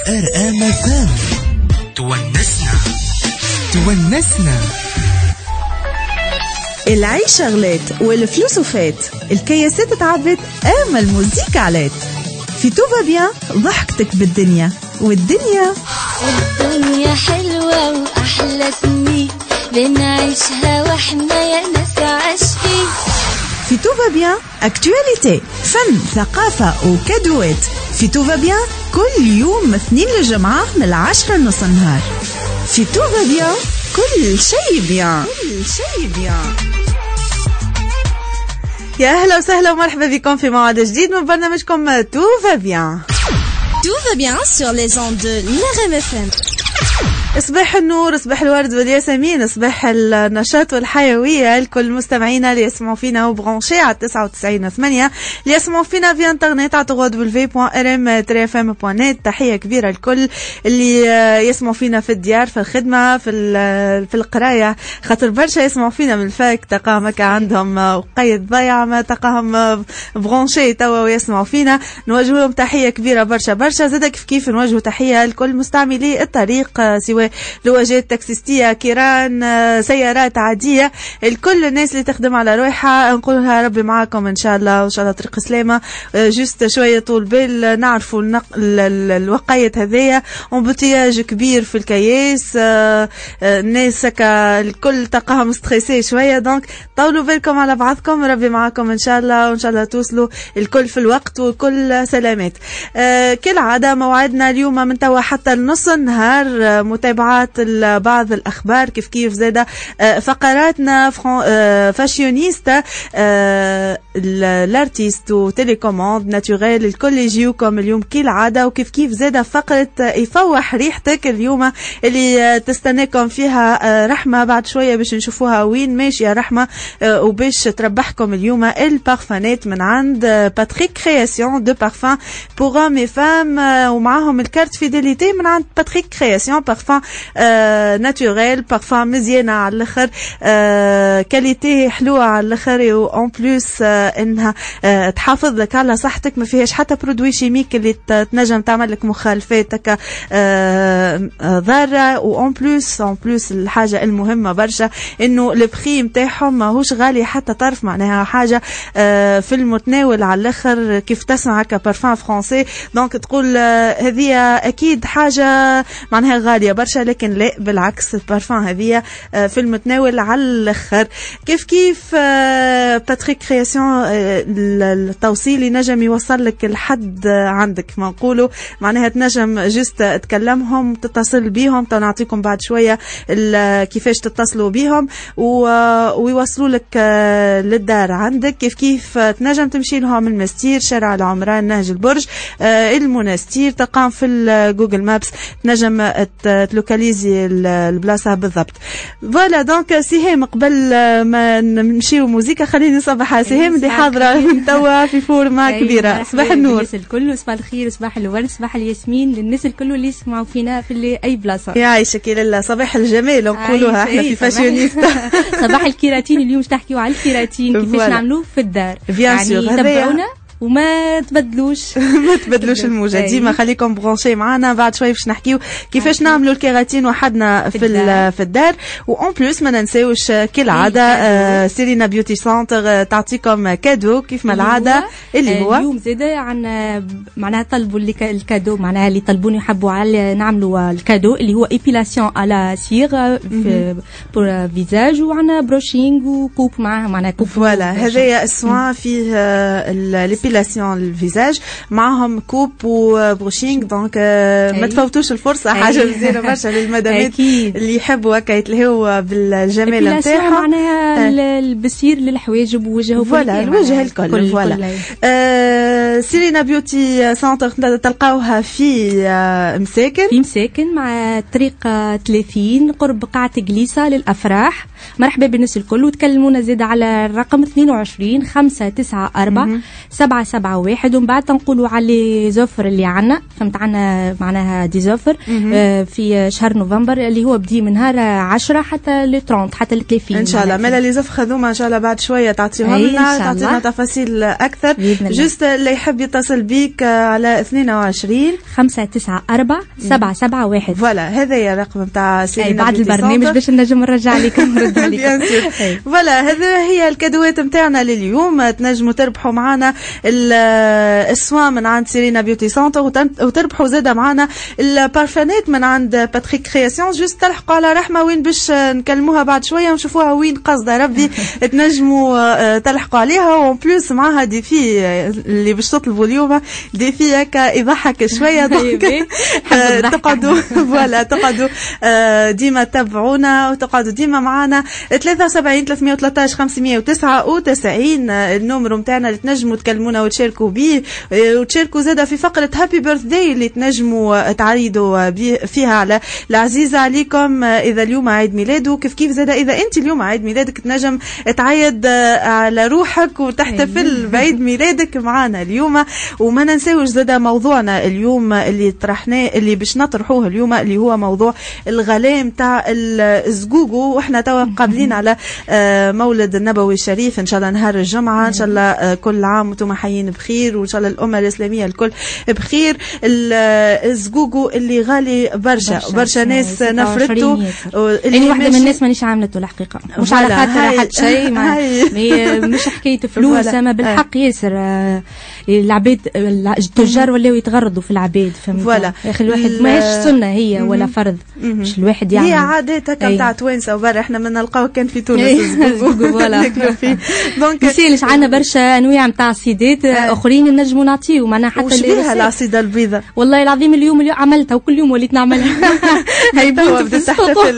RMFM تونسنا. العيش شغلات والفلوس وفات، الكياسات تعبت اما الموزيكا علات. في توفا بيان ضحكتك بالدنيا والدنيا حلوة وأحلى سنين بنعيشها واحنا يا ناس عاشقين. في توفا بيان اكتواليتي، فن، ثقافة وكادوات. في توفا بيان كل يوم من اثنين للجمعة من 10 لنص النهار. في توفا بيان كل شيء بيان. يا أهلا وسهلا ومرحبا بكم في موعد جديد من برنامجكم توفا بيان. توفا بيان sur les ondes de RMFM. صباح النور، صباح الورد والياسمين، صباح النشاط والحيوية لكل مستمعينا اللي يسمعوا فينا وبرونشي على 99.8، اللي يسمعوا فينا في انترنت على www.rm-fm.net. تحية كبيرة لكل اللي يسمعوا فينا في الديار، في الخدمة، في القراية، خاطر برشا يسمعوا فينا من الفاك تقاهم عندهم قيد ضيع ما تقاهم برونشي توا ويسمعوا فينا. نوجه لهم تحية كبيرة برشا. زاد كيف نوجه تحية لكل مستعملي الطريق، سواء لواجهات تاكسيستية، كيران، سيارات عادية، الكل الناس اللي تخدم على روحها نقول لها ربي معاكم إن شاء الله، وإن شاء الله طريق سلامة. جست شوية طول بال نعرفوا الوقاية هذية وبطياج كبير في الكياس، الناس الكل تقاهم ستريسي شوية، دونك طولوا بالكم على بعضكم، ربي معاكم إن شاء الله، وإن شاء الله توصلوا الكل في الوقت وكل سلامات. كالعادة موعدنا اليوم من توا حتى النص النهار، متابعات بعض الأخبار، كيف زادة فقراتنا فاشيونيستا، الارتيست وتيليكوموند ناتوريل، الكل يجيوكم اليوم كالعادة. وكيف زادة فقرة يفوح ريحتك اليوم اللي تستناكم فيها رحمة بعد شوية باش نشوفوها وين ماشية رحمة، وباش تربحكم اليوم البارفانات من عند باتريك كرياسيون دو بارفان بور هوم اي فام، ومعاهم الكارت فيديليتي من عند باتريك كرياسيون، بارفان ناتوريل، بارفان مزيانة على الاخر، كاليتي حلوة على الاخر، وان بلوس انها تحافظ لك على صحتك، ما فيهاش حتى برودوي شيميك اللي تنجم تعمل لك مخالفات ضارة. وان بلوس الحاجة المهمة برشا انه البخي متاعهم ماهوش غالي حتى طرف، معناها حاجة في المتناول على الاخر، كيف تسمع كبارفان فرنسي دونك تقول هذه اكيد حاجة معناها غالية برشا، لكن لا بالعكس، البارفان هذه في المتناول على الاخر. كيف باتريك كرياسيون التوصيل ينجم يوصل لك لحد عندك، ما نقولوا معناها تنجم جست تكلمهم، تتصل بيهم، نعطيكم بعد شوية كيفاش تتصلوا بيهم ويوصلوا لك للدار عندك. كيف تنجم تمشي لهم المستير، شارع العمران، نهج البرج، المنستير، تقام في الجوجل مابس تنجم تلوكاليزي البلاصة بالضبط. فوالا دونك سهام، قبل ما نمشيو موزيكا خليني نصبح على سهام اللي حاضرة من توا في فورمة كبيرة. صباح النور للناس الكل، صباح الخير، صباح الورد، صباح الياسمين للناس الكل اللي يسمعوا فينا في أي بلاصة. يعيشك لله، صباح الجمال نقولوها احنا في فاشيونيستا. صباح الكيراتين، اليوم مش تحكيوا على الكيراتين كيفاش نعملوه في الدار، يعني تبعونا وما تبدلوش الموجة ديما، خليكم برونشي معنا. بعد شوي باش نحكيو كيفاش نعملوا الكيراتين وحدنا في الدار. وان بلوس ما ننساوش كالعادة سيرينا بيوتي سنتر تعطيكم كادو كيف ما العادة، اللي هو اليوم زاده عن معناها طلبوا الكادو، معناها اللي طلبوني يحبوا على نعملوا الكادو اللي هو ايبيلاسيون على سيغ بور فيزاج، وعنا بروشينغ وكوب معاه، معناها كوب. فوالا هذايا السوان فيه الابيلاسيون الفيزاج معهم كوب وبروشينغ، دونك ما تفوتوش الفرصه، حاجه مزيانه برشا للمدامات اللي يحبوا هكا يتلهوا بالجمال نتاعهم، معناها البسير للحواجب ووجه، فوالا الوجه الكل. فوالا سيرينا بيوتي سنتر تلقاوها في مساكن مع طريق 30 قرب قاعة جليسة للأفراح. مرحبا بالناس الكل، وتكلمونا زيادة على الرقم 22 594 771، ومن بعد تنقولوا على زوفر اللي عنا، فهمت عنا معناها دي زوفر في شهر نوفمبر اللي هو بدي من نهار 10 حتى ل 30 حتى ل 30 ان شاء الله. مالا لي زوفر هذوما ان شاء الله بعد شويه تعطيهم لنا، تعطينا تفاصيل اكثر. جست اللي يحب يحب يتصل بيك على 22 594 771. فوالا هذا هي الرقم نتاع سيرينا بعد البرنامج باش نجم نرجع لك ونرد عليك. فوالا هذا هي الكادوات نتاعنا لليوم. تنجموا تربحوا معنا السوان من عند سيرينا بيوتي سنتر، وتربحوا زاده معنا البارفانات من عند باتريك كرياسيون. جوست تلحقوا على رحمه وين باش نكلموها بعد شويه ونشوفوها وين قصده ربي تنجموا تلحقوا عليها. وان بلوس معها ديفي اللي باش تطلبوا اليوم، ديفي هكا يضحك شويه. تقعدوا فوالا تقعدوا ديما تتابعونا وتقعدوا ديما معنا. 73 313 599 النمر نتاعنا اللي تنجموا تكلمونا وتشاركوا به، وتشاركوا زاده في فقره هابي بيرثداي اللي تنجموا تعيدوا فيها على العزيزه عليكم اذا اليوم عيد ميلاده. كيف زاده اذا انت اليوم عيد ميلادك تنجم تعيد على روحك وتحتفل بعيد ميلادك معنا اليوم. وما ننساوش زاده موضوعنا اليوم اللي طرحناه اللي باش نطرحوه اليوم اللي هو موضوع الغلاء نتاع الزقوقو. واحنا توا قابلين على مولد النبوي الشريف ان شاء الله نهار الجمعه. ان شاء الله كل عام وانتم حيين بخير، وان شاء الله الامه الاسلاميه الكل بخير. الزقوقو اللي غالي برشا ناس نفرته. اللي واحده من الناس مانيش عاملته الحقيقه، مش على خاطر حد شيء مش حكايه فلوس، اما بالحق ياسر العباد التجار ولاو يتغرضوا في العباد. فهمت يا اخي الواحد ماهيش سنه هي ولا فرض، مش الواحد يعمل. هي عادات هكا نتاع توانسه وبرا، احنا ما نلقاو كان في تونس الزقوق ولا دونك يسالش عندنا برشا انواع نتاع عصيدات اخرين نجموا نعطيو معنا حتى وش بيها العصيده البيضاء. والله العظيم اليوم عملتها وكل يوم وليت نعملها. هي توا بدات تحتفل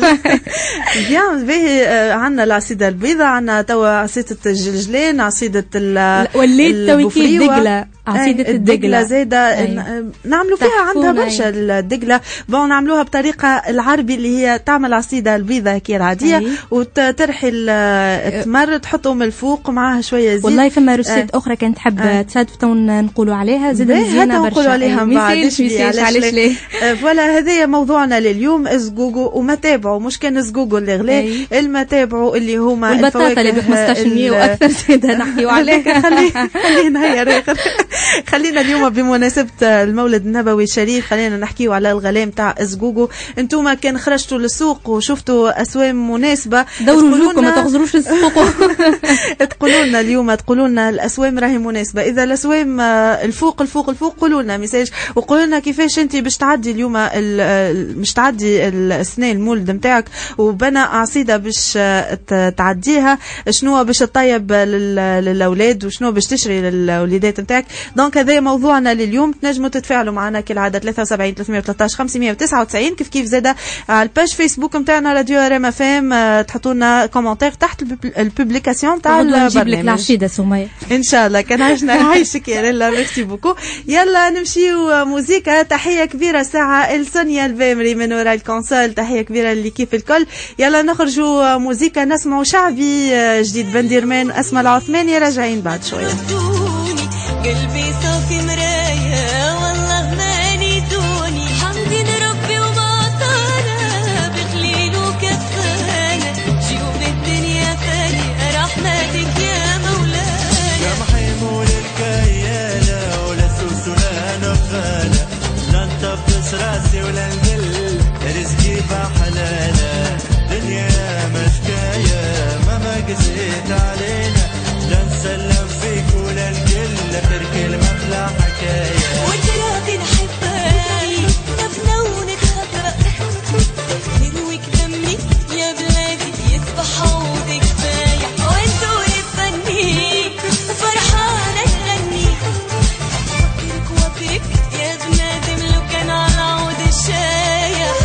بيان باهي. عندنا العصيده البيضاء، عندنا توا عصيده الجلجلان، عصيده وليت تويكي الدقله، عصيدة الدقلة زايدة نعملوا فيها عندها برشا الدقلة. بون نعملوها بطريقة العربي اللي هي تعمل عصيدة البيضة كي العادية وترحي التمر تحطهم الفوق معاها شوية زيت. والله فما روسيت أخرى كانت تحب تصادف نقولوا عليها زايدة مزيانة برشا. نقولوا عليها بعد علاش ليه. فوالا هذايا موضوعنا لليوم الزقوقو. وما تابعوا مش كان الزقوقو اللي غلاه، المتابعوا اللي هما البطاطا اللي ب 15% واكثر زاده نحكيوا عليها. خلينا هي خلينا اليوم بمناسبة المولد النبوي الشريف خلينا نحكيو على الغلاء نتاع الزقوقو. انتوما كان خرجتوا للسوق وشفتوا اسوام مناسبة دوروا وجوهكم ما تغزروش السوق. تقولوا لنا اليوم، تقولوا لنا الاسوام راهي مناسبة. اذا الاسوام الفوق قولوا لنا ميساج وقولوا لنا كيفاش انت باش تعدي اليوم مش تعدي السنة المولد نتاعك وبنى عصيدة باش تعديها، شنو باش تطيب للاولاد وشنو باش تشري للوليدات نتاعك. دونك هذا موضوعنا لليوم. تنجموا تتفاعلوا معنا كالعاده 73 313 599. كيف زاده على الباج فيسبوك نتاعنا راديو ار ام ام تحطوا لنا كومنتير تحت البوبليكاسيون تاع البرنامج. نجيب لك العشيده سميه ان شاء الله. كان عايشنا عايشك يا لاله. ميرسي بوكو. يلا نمشيو موزيكا. تحيه كبيره ساعه السونيا البامري من وراء الكونسول. تحيه كبيره اللي كيف الكل. يلا نخرجوا موزيكا نسمعوا شعبي جديد بنديرمان اسماء العثماني. راجعين بعد شويه. قلبي صافي مرايا والله ما نيتوني حمدين ربي وما طانا بقليل وكفانا جيوب الدنيا فاني رحمتك يا مولانا يا محيمول الكيالة ولا سوس ولا نخالة لا انت بتس راسي ولا نقل رزقي بحلالة دنيا مشكاية ما قسيت علينا لا نسلم فيك ولا نقل تركي المفلح حكاية وانت راضي نحبك نفنا ونتخبرق نرويك دمي يا بلادي يصبح عودك بايع وانتو يفني فرحانة تغني وطرك يا بنادم لو كان على عود الشايع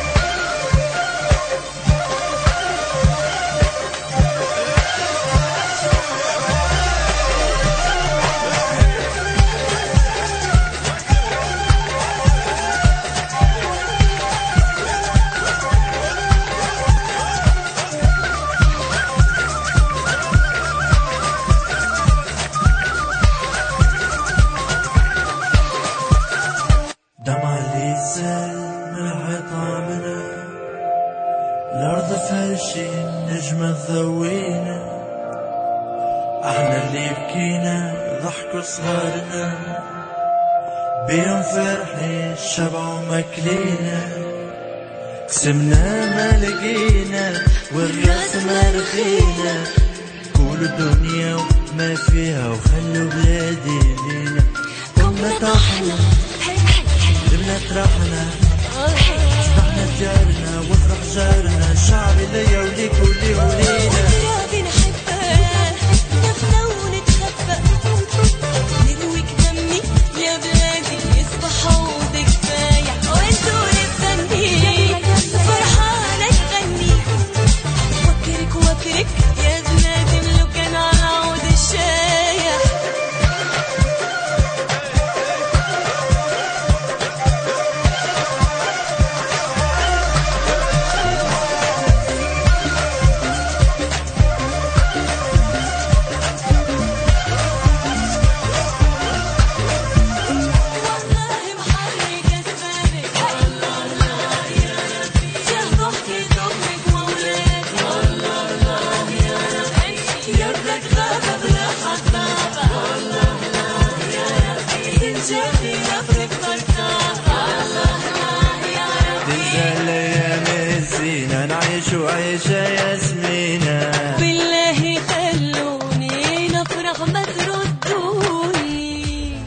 الأرض فهالشي نجمة ذوينا احنا اللي بكينا ضحكوا صغارنا بيهم فرحين شبعوا ماكلينا قسمنا ما لقينا والراس ما رخينا كل الدنيا وما فيها وخلوا بلادي لينا قمنا طاحنا بنات راحنا شبعنا ديارنا وافرح جارنا الشعب ليا وليك ولي ولينا ترابي نحبها نفنا ونتخبى نرويك دمي يا بلادي يصبح عودك كفاية وانتو نفني فرحانة تغني وكرك وكرك يا بلادي لو كان على عود الشايع وعيشة ياسمينة بالله خلوني نفرح ما تردوني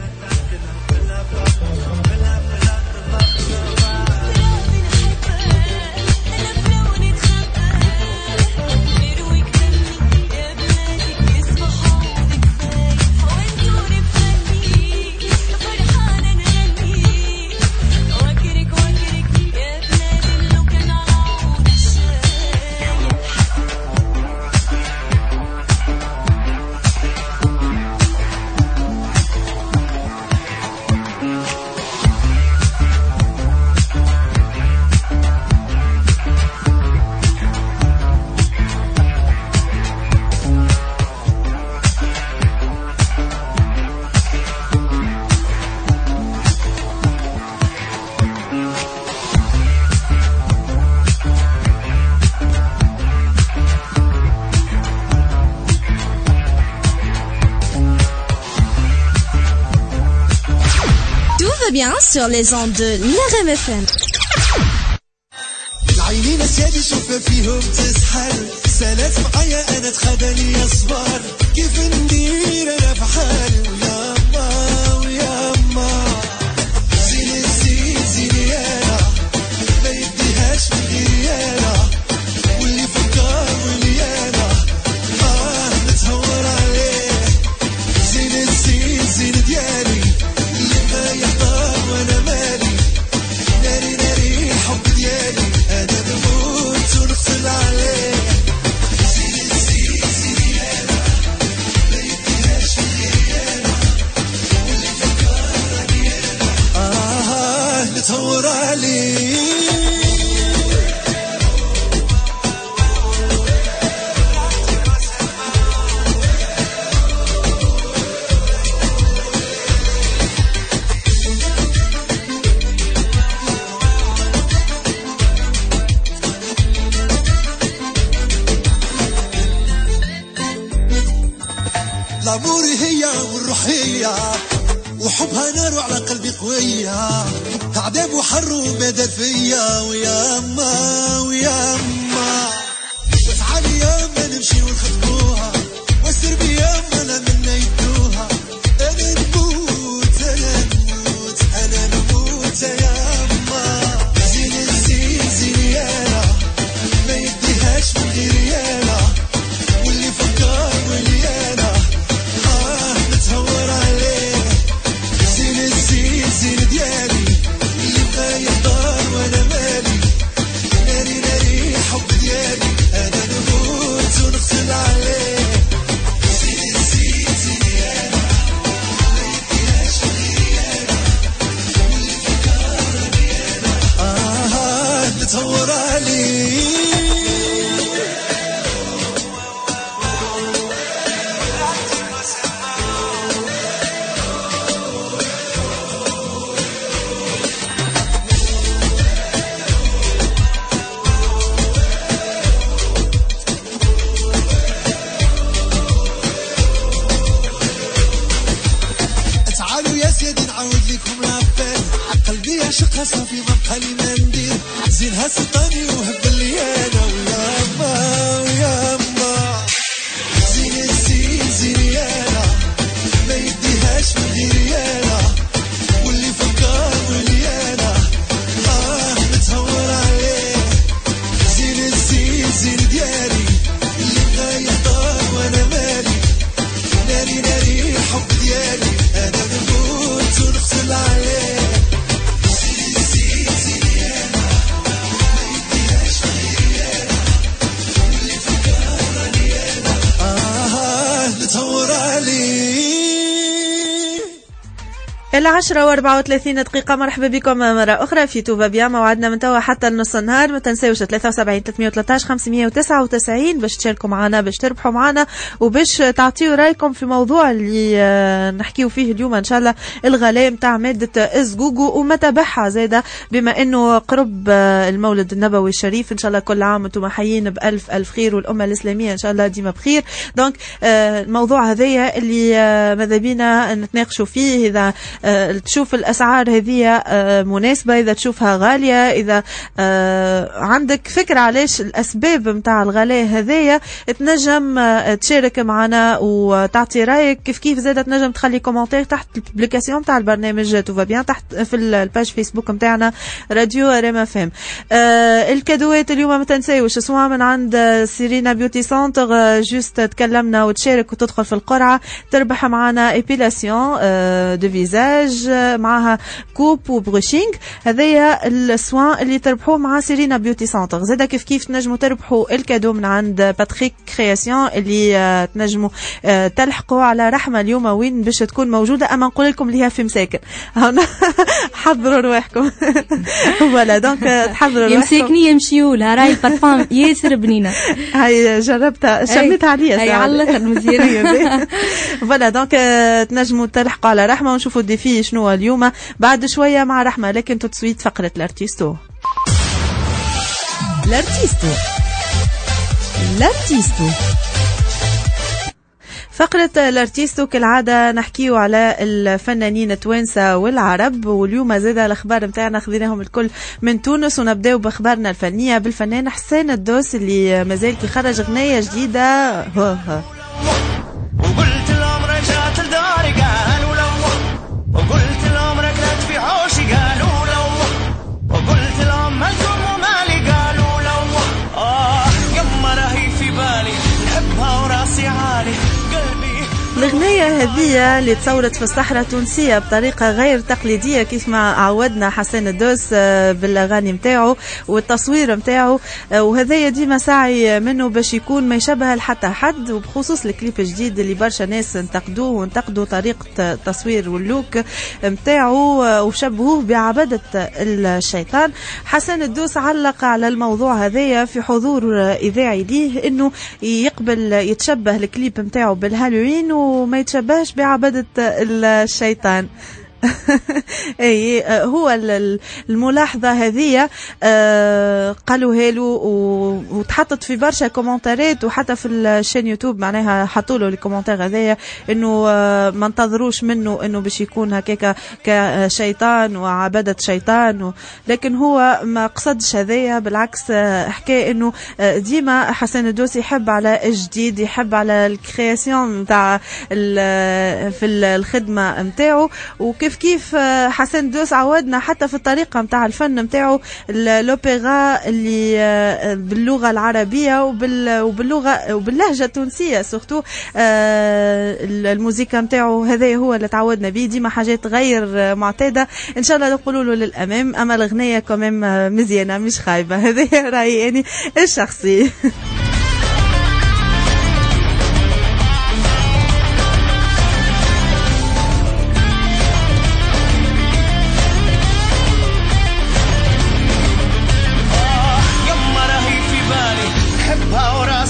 bien sur les ondes de Nagem FM. العينين اسيادي شوف فيهم تسحر سالت معايا انا تخدني اصبر كيف ندير انا في حالي وياما زين الزين زين انا ما يديهاش من غيري انا واللي فكر واللي انا نتهور عليه زين الزين زين ديالي اللي ما يحضر وانا مالي ناري ناري الحب ديالي انا نموت ونغسل عليه زين الزين زين انا ما يديهاش من غيري انا واللي فكرني انا نتهور عليه الأمور هي والروحية وحبها نار وعلى قلبي قوية عذاب وحر ومدى فيا وياما وتعالي ياما نمشي ونخطبوها واسر بياما لا منا يدوها أنا نموت ياما زين الزين زين يانا ما يديهاش من غيري انا واللي فكر واللي انا نتهور عليه زين الزين زين ديالي اللي بقى يحضر وانا مالي ناري ناري الحب ديالي انا نموت ونغسل عليه في مبحلي ما ندير زينها سلطاني وهب اللي انا وياما زين الزين زين انا ما يديهاش من غيري انا واللي فكر مليانه متهور عليه زين الزين زين ديالي اللي بغى يحضر وانا مالي ناري ناري الحب ديالي انا نموت ونغسل عليه زين الزين زين انا ما يديهاش غيري انا واللي فكرني انا نتهور عليه. 10:34 دقيقة. مرحبا بكم مرة أخرى في توبا بيا. موعدنا من توا حتى النص النهار. ما تنساوش 73 313 599 باش تشاركوا معنا، باش تربحوا معنا، وباش تعطيوا رايكم في موضوع اللي نحكيو فيه اليوم إن شاء الله، الغلاء متاع مادة إزغوغو ومتابعها زايدة، بما إنه قرب المولد النبوي الشريف. إن شاء الله كل عام وانتم حيين بألف ألف خير، والأمة الإسلامية إن شاء الله ديما بخير. دونك الموضوع هذايا اللي ماذا بينا نتناقشوا فيه، إذا تشوف الأسعار هذه مناسبة، إذا تشوفها غالية، إذا عندك فكرة علاش الأسباب متاع الغلاء هذية، تنجم تشارك معنا وتعطي رأيك. كيف زادة تنجم تخلي كومنتير تحت الابليكاسيون متاع البرنامج توفا بيان، تحت في الباج فيسبوك متاعنا راديو ريم اف ام. الكادوات اليوم ما تنساوش سواء من عند سيرينا بيوتي سنتر، جوست تكلمنا وتشارك وتدخل في القرعة تربح معنا ايبيلاسيون دو فيزاج معها كوب وبروشينغ. هذايا السوان اللي تربحوه مع سيرينا بيوتي سنتر. زادا كيف تنجموا تربحوا الكادو من عند باتريك كرياسيون اللي تنجموا تلحقوا على رحمة اليوم وين باش تكون موجودة. اما نقول لكم اللي هي في مساكن حضروا رواحكم ولا دونك تحضروا رواحكم. يمسكني يمشيولها راي بارفان ياسر بنينه. هاي جربتها شميتها عليا هاي على الاخر مزيانه. فوالا دونك تنجموا تلحقوا على رحمة ونشوفوا الديفي شنو اليوم بعد شوية مع رحمة. لكن تسويت فقرة الارتيستو. فقرة الارتيستو كالعادة نحكيو على الفنانين التوانسة والعرب، واليوم زادة الأخبار متاعنا خذيناهم الكل من تونس، ونبداو بأخبارنا الفنية بالفنان حسين الدوس اللي مازال كي خرج غنية جديدة. وقلت لهم رجعت لداري قالوا لو، وقلت لهم ركلت في حوشي قالوا لو، وقلت لهم مالكم ومالي قالوا لو. يما راهي في بالي نحبها وراسي عالي قلبي. الغنية هذه اللي تصورت في الصحراء التونسية بطريقة غير تقليدية كيف ما عودنا حسين الدوس بالأغاني متاعه والتصوير متاعه، وهذا ديما سعي منه باش يكون ما يشبه لحتى حد، وبخصوص الكليب الجديد اللي برشا ناس انتقدوه وانتقدوا طريقة التصوير واللوك متاعه وشبهوه بعبدة الشيطان. حسين الدوس علق على الموضوع هذايا في حضور إذاعي ليه إنه يقبل يتشبه الكليب متاعه بالهالوين وما يتشبهش بعبدة الشيطان. اي هو الملاحظه هذه قالوها له وتحطت في برشا كومنتات، وحتى في الشين يوتيوب معناها حطوا له الكومنتار هذايا انه ما انتظروش منه انه باش يكون هكاك كشيطان وعبادة شيطان، لكن هو ما قصدش هذايا، بالعكس حكى انه ديما حسين الدوسي يحب على الجديد، يحب على الكرياسيون نتاع في الخدمه نتاعو. وكيف حسين دوس عودنا حتى في الطريقة متاع الفن متاعو الأوبرا اللي باللغة العربية وباللغة وباللهجة التونسية سورتو. الموسيقى متاعو هذا هو اللي تعودنا به، ديما حاجات غير معتادة، إن شاء الله نقولوا له للأمام. أما الأغنية كمان مزيانة مش خايبة، هذا رأيي يعني الشخصي.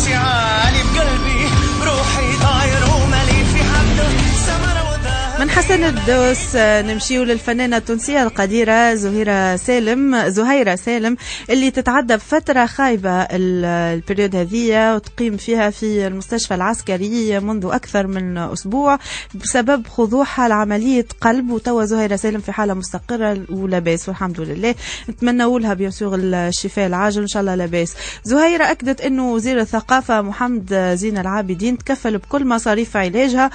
من حسن حسن الدوس نمشيو للفنانة التونسية القديرة زهيرة سالم اللي تتعدى بفترة خايبة البريود هذية وتقيم فيها في المستشفى العسكري منذ أكثر من أسبوع بسبب خضوعها لعملية قلب. وتوا زهيرة سالم في حالة مستقرة ولاباس والحمد لله، نتمنى لها بيسوغ الشفاء العاجل إن شاء الله لاباس. زهيرة أكدت أنه وزير الثقافة محمد زين العابدين تكفل بكل مصاريف علاجها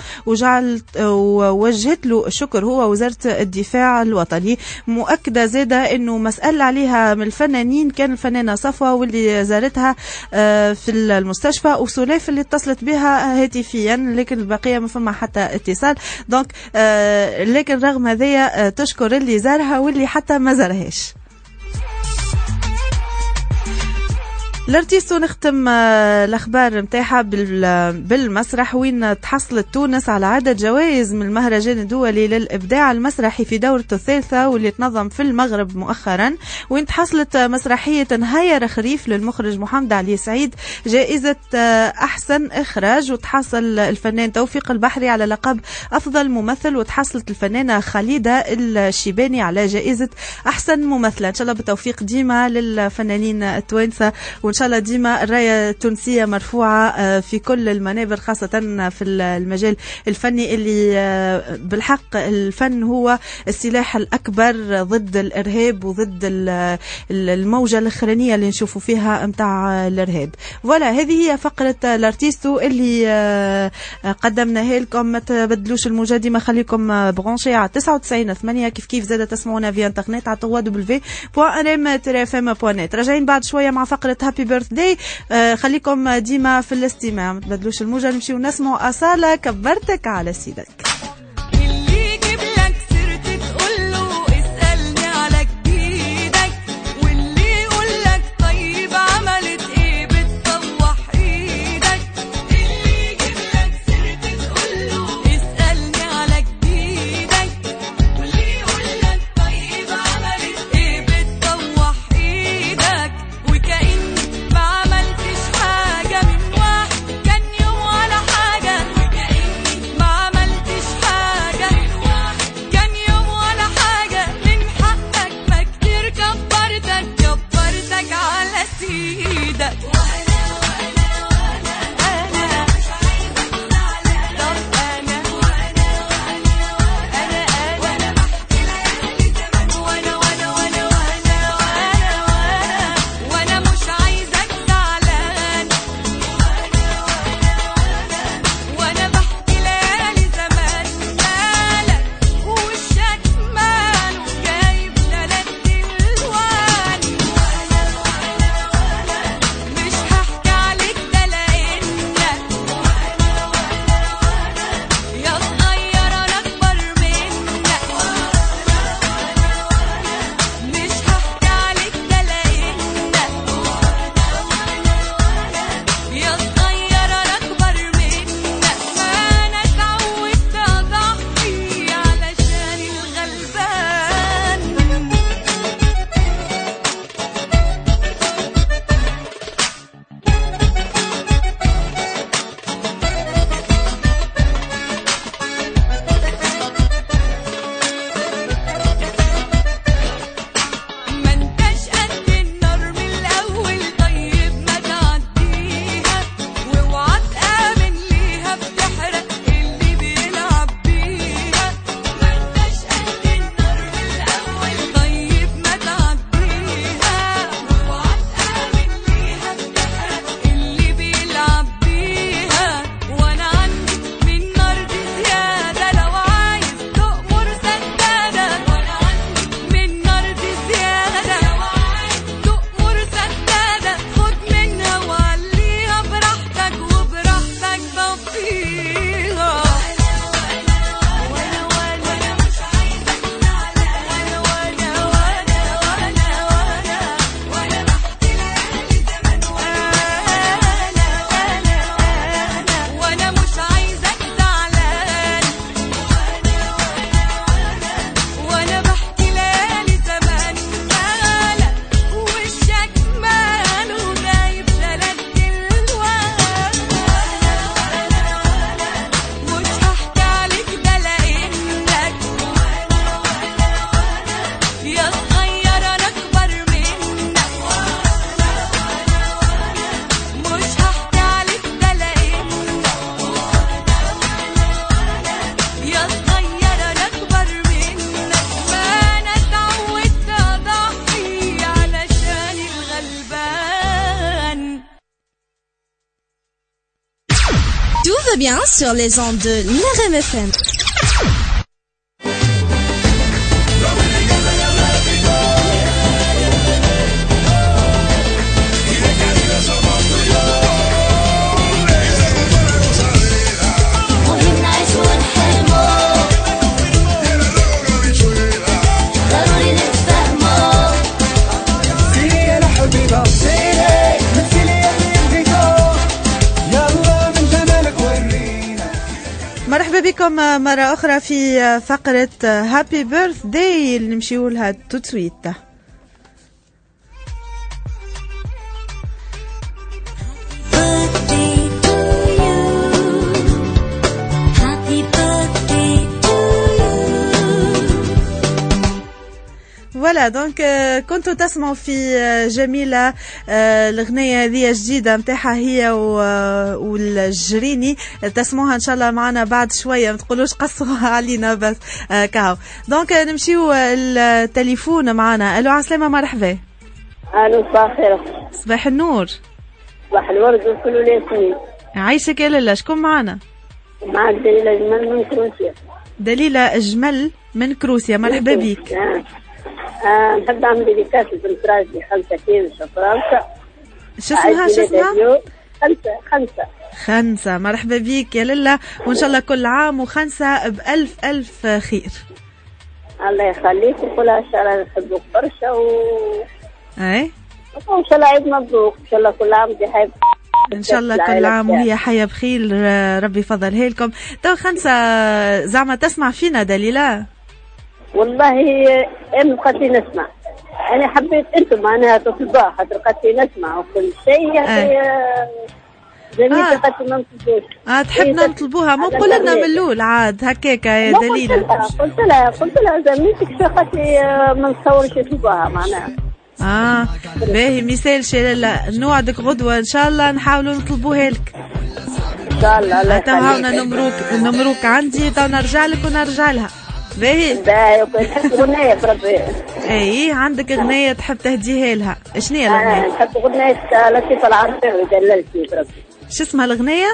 ووجهت له الشكر هو وزارة الدفاع الوطني. مؤكدة زادة أنه مسألة عليها من الفنانين كان الفنانة صفوة واللي زارتها في المستشفى وسلاف اللي اتصلت بها هاتفيا، لكن البقية ما فما حتى اتصال. دونك لكن رغم هذا تشكر اللي زارها واللي حتى ما زارهاش. الارتيستو نختم الاخبار نتاعها بالمسرح وين تحصلت تونس على عدد جوائز من المهرجان الدولي للابداع المسرحي في دورته الثالثه واللي تنظم في المغرب مؤخرا، وين تحصلت مسرحيه هيا رخريف للمخرج محمد علي سعيد جائزه احسن اخراج، وتحصل الفنان توفيق البحري على لقب افضل ممثل، وتحصلت الفنانه خليده الشيباني على جائزه احسن ممثله. ان شاء الله بالتوفيق ديما للفنانين التوانسه، وإن شاء الله ديما الراية التونسية مرفوعة في كل المنابر خاصة في المجال الفني اللي بالحق الفن هو السلاح الأكبر ضد الإرهاب وضد الموجة الأخرانية اللي نشوفوا فيها متاع الإرهاب. ولا هذه هي فقرة الارتيستو اللي قدمناها لكم. ما تبدلوش الموجة ديما خليكم برونشي على 99.8 كيف زادة تسمعونا في انترنت على www.rm-fm.net. راجعين بعد شوية مع فقرة هابي بيرثداي. خليكم ديما في الاستماع، ما تبدلوش الموجة. نمشيو نسمعوا أصالة كبرتك على سيدك. اللي يجيب لك سيرتي تقول له اسألني على جديدك، واللي يقول لك طيب عملت ايه بتطوح ايدك. اللي يجيب لك سيرتي تقول له اسألني على جديدك، واللي يقول لك طيب عملت ايه بتطوح ايدك. وكأن ما عملتش حاجة من واحد كان يوم ولا حاجة، وكأن ما عملتش va bien sur les ondes de Nagam FM. مرحبا بكم مرة أخرى في فقرة هابي بيرث داي اللي نمشيو لها توتسويت. فوالا دونك كنتوا تسمعوا في جميلة الأغنية هذه جديدة متاعها هي والجريني، تسمعوها إن شاء الله معنا بعد شوية، ما تقولوش قصوا علينا بس كاو. دونك نمشيو التليفون معنا. ألو عسلامة مرحبا. ألو صباح الخير. صباح النور. صباح الورد وكل الياسمين. عايشك يا لالا، شكون معنا؟ معك دليلة جمل من كروسيا. دليلة جمل من كروسيا، مرحبا بيك. نحب نعمل ديديكاس لبنت راجلي 5 كيلو فرنسا. شو اسمها؟ خمسة. مرحبا بيك يا للا، وإن شاء الله كل عام وخمسة بألف ألف خير. الله يخليك وكلها إن شاء الله نحبوك برشا أي وإن شاء الله عيد مبروك، إن شاء الله كل عام بحب. إن شاء الله كل عام وهي حية بخير، ربي يفضلها لكم. تو خمسة زعما تسمع فينا دليلة؟ والله أنا قتلي نسمع، أنا حبيت أنتم معناها تطلبوها خاطر قتلي نسمع وكل شيء. جميل قتلي ما نطلبوش. تحبنا نطلبوها، مو قلنا من الأول عاد هكاك يا دليلة. قلت لها زميلتك شو قتلي ما نتصورش يطلبوها معناها. باهي مثال لالا، نوعدك غدوة إن شاء الله نحاولوا نطلبوها لك. إن شاء الله. تو هاونا نمروك عندي، تو نرجع لك ونرجع لها. باهي نحب غنية بربي. اي عندك غنية تحب تهديها لها، شنو هي الغنية؟ نحب غنية لطيفة العرفاوي دللتني بربي. شو اسمها الغنية؟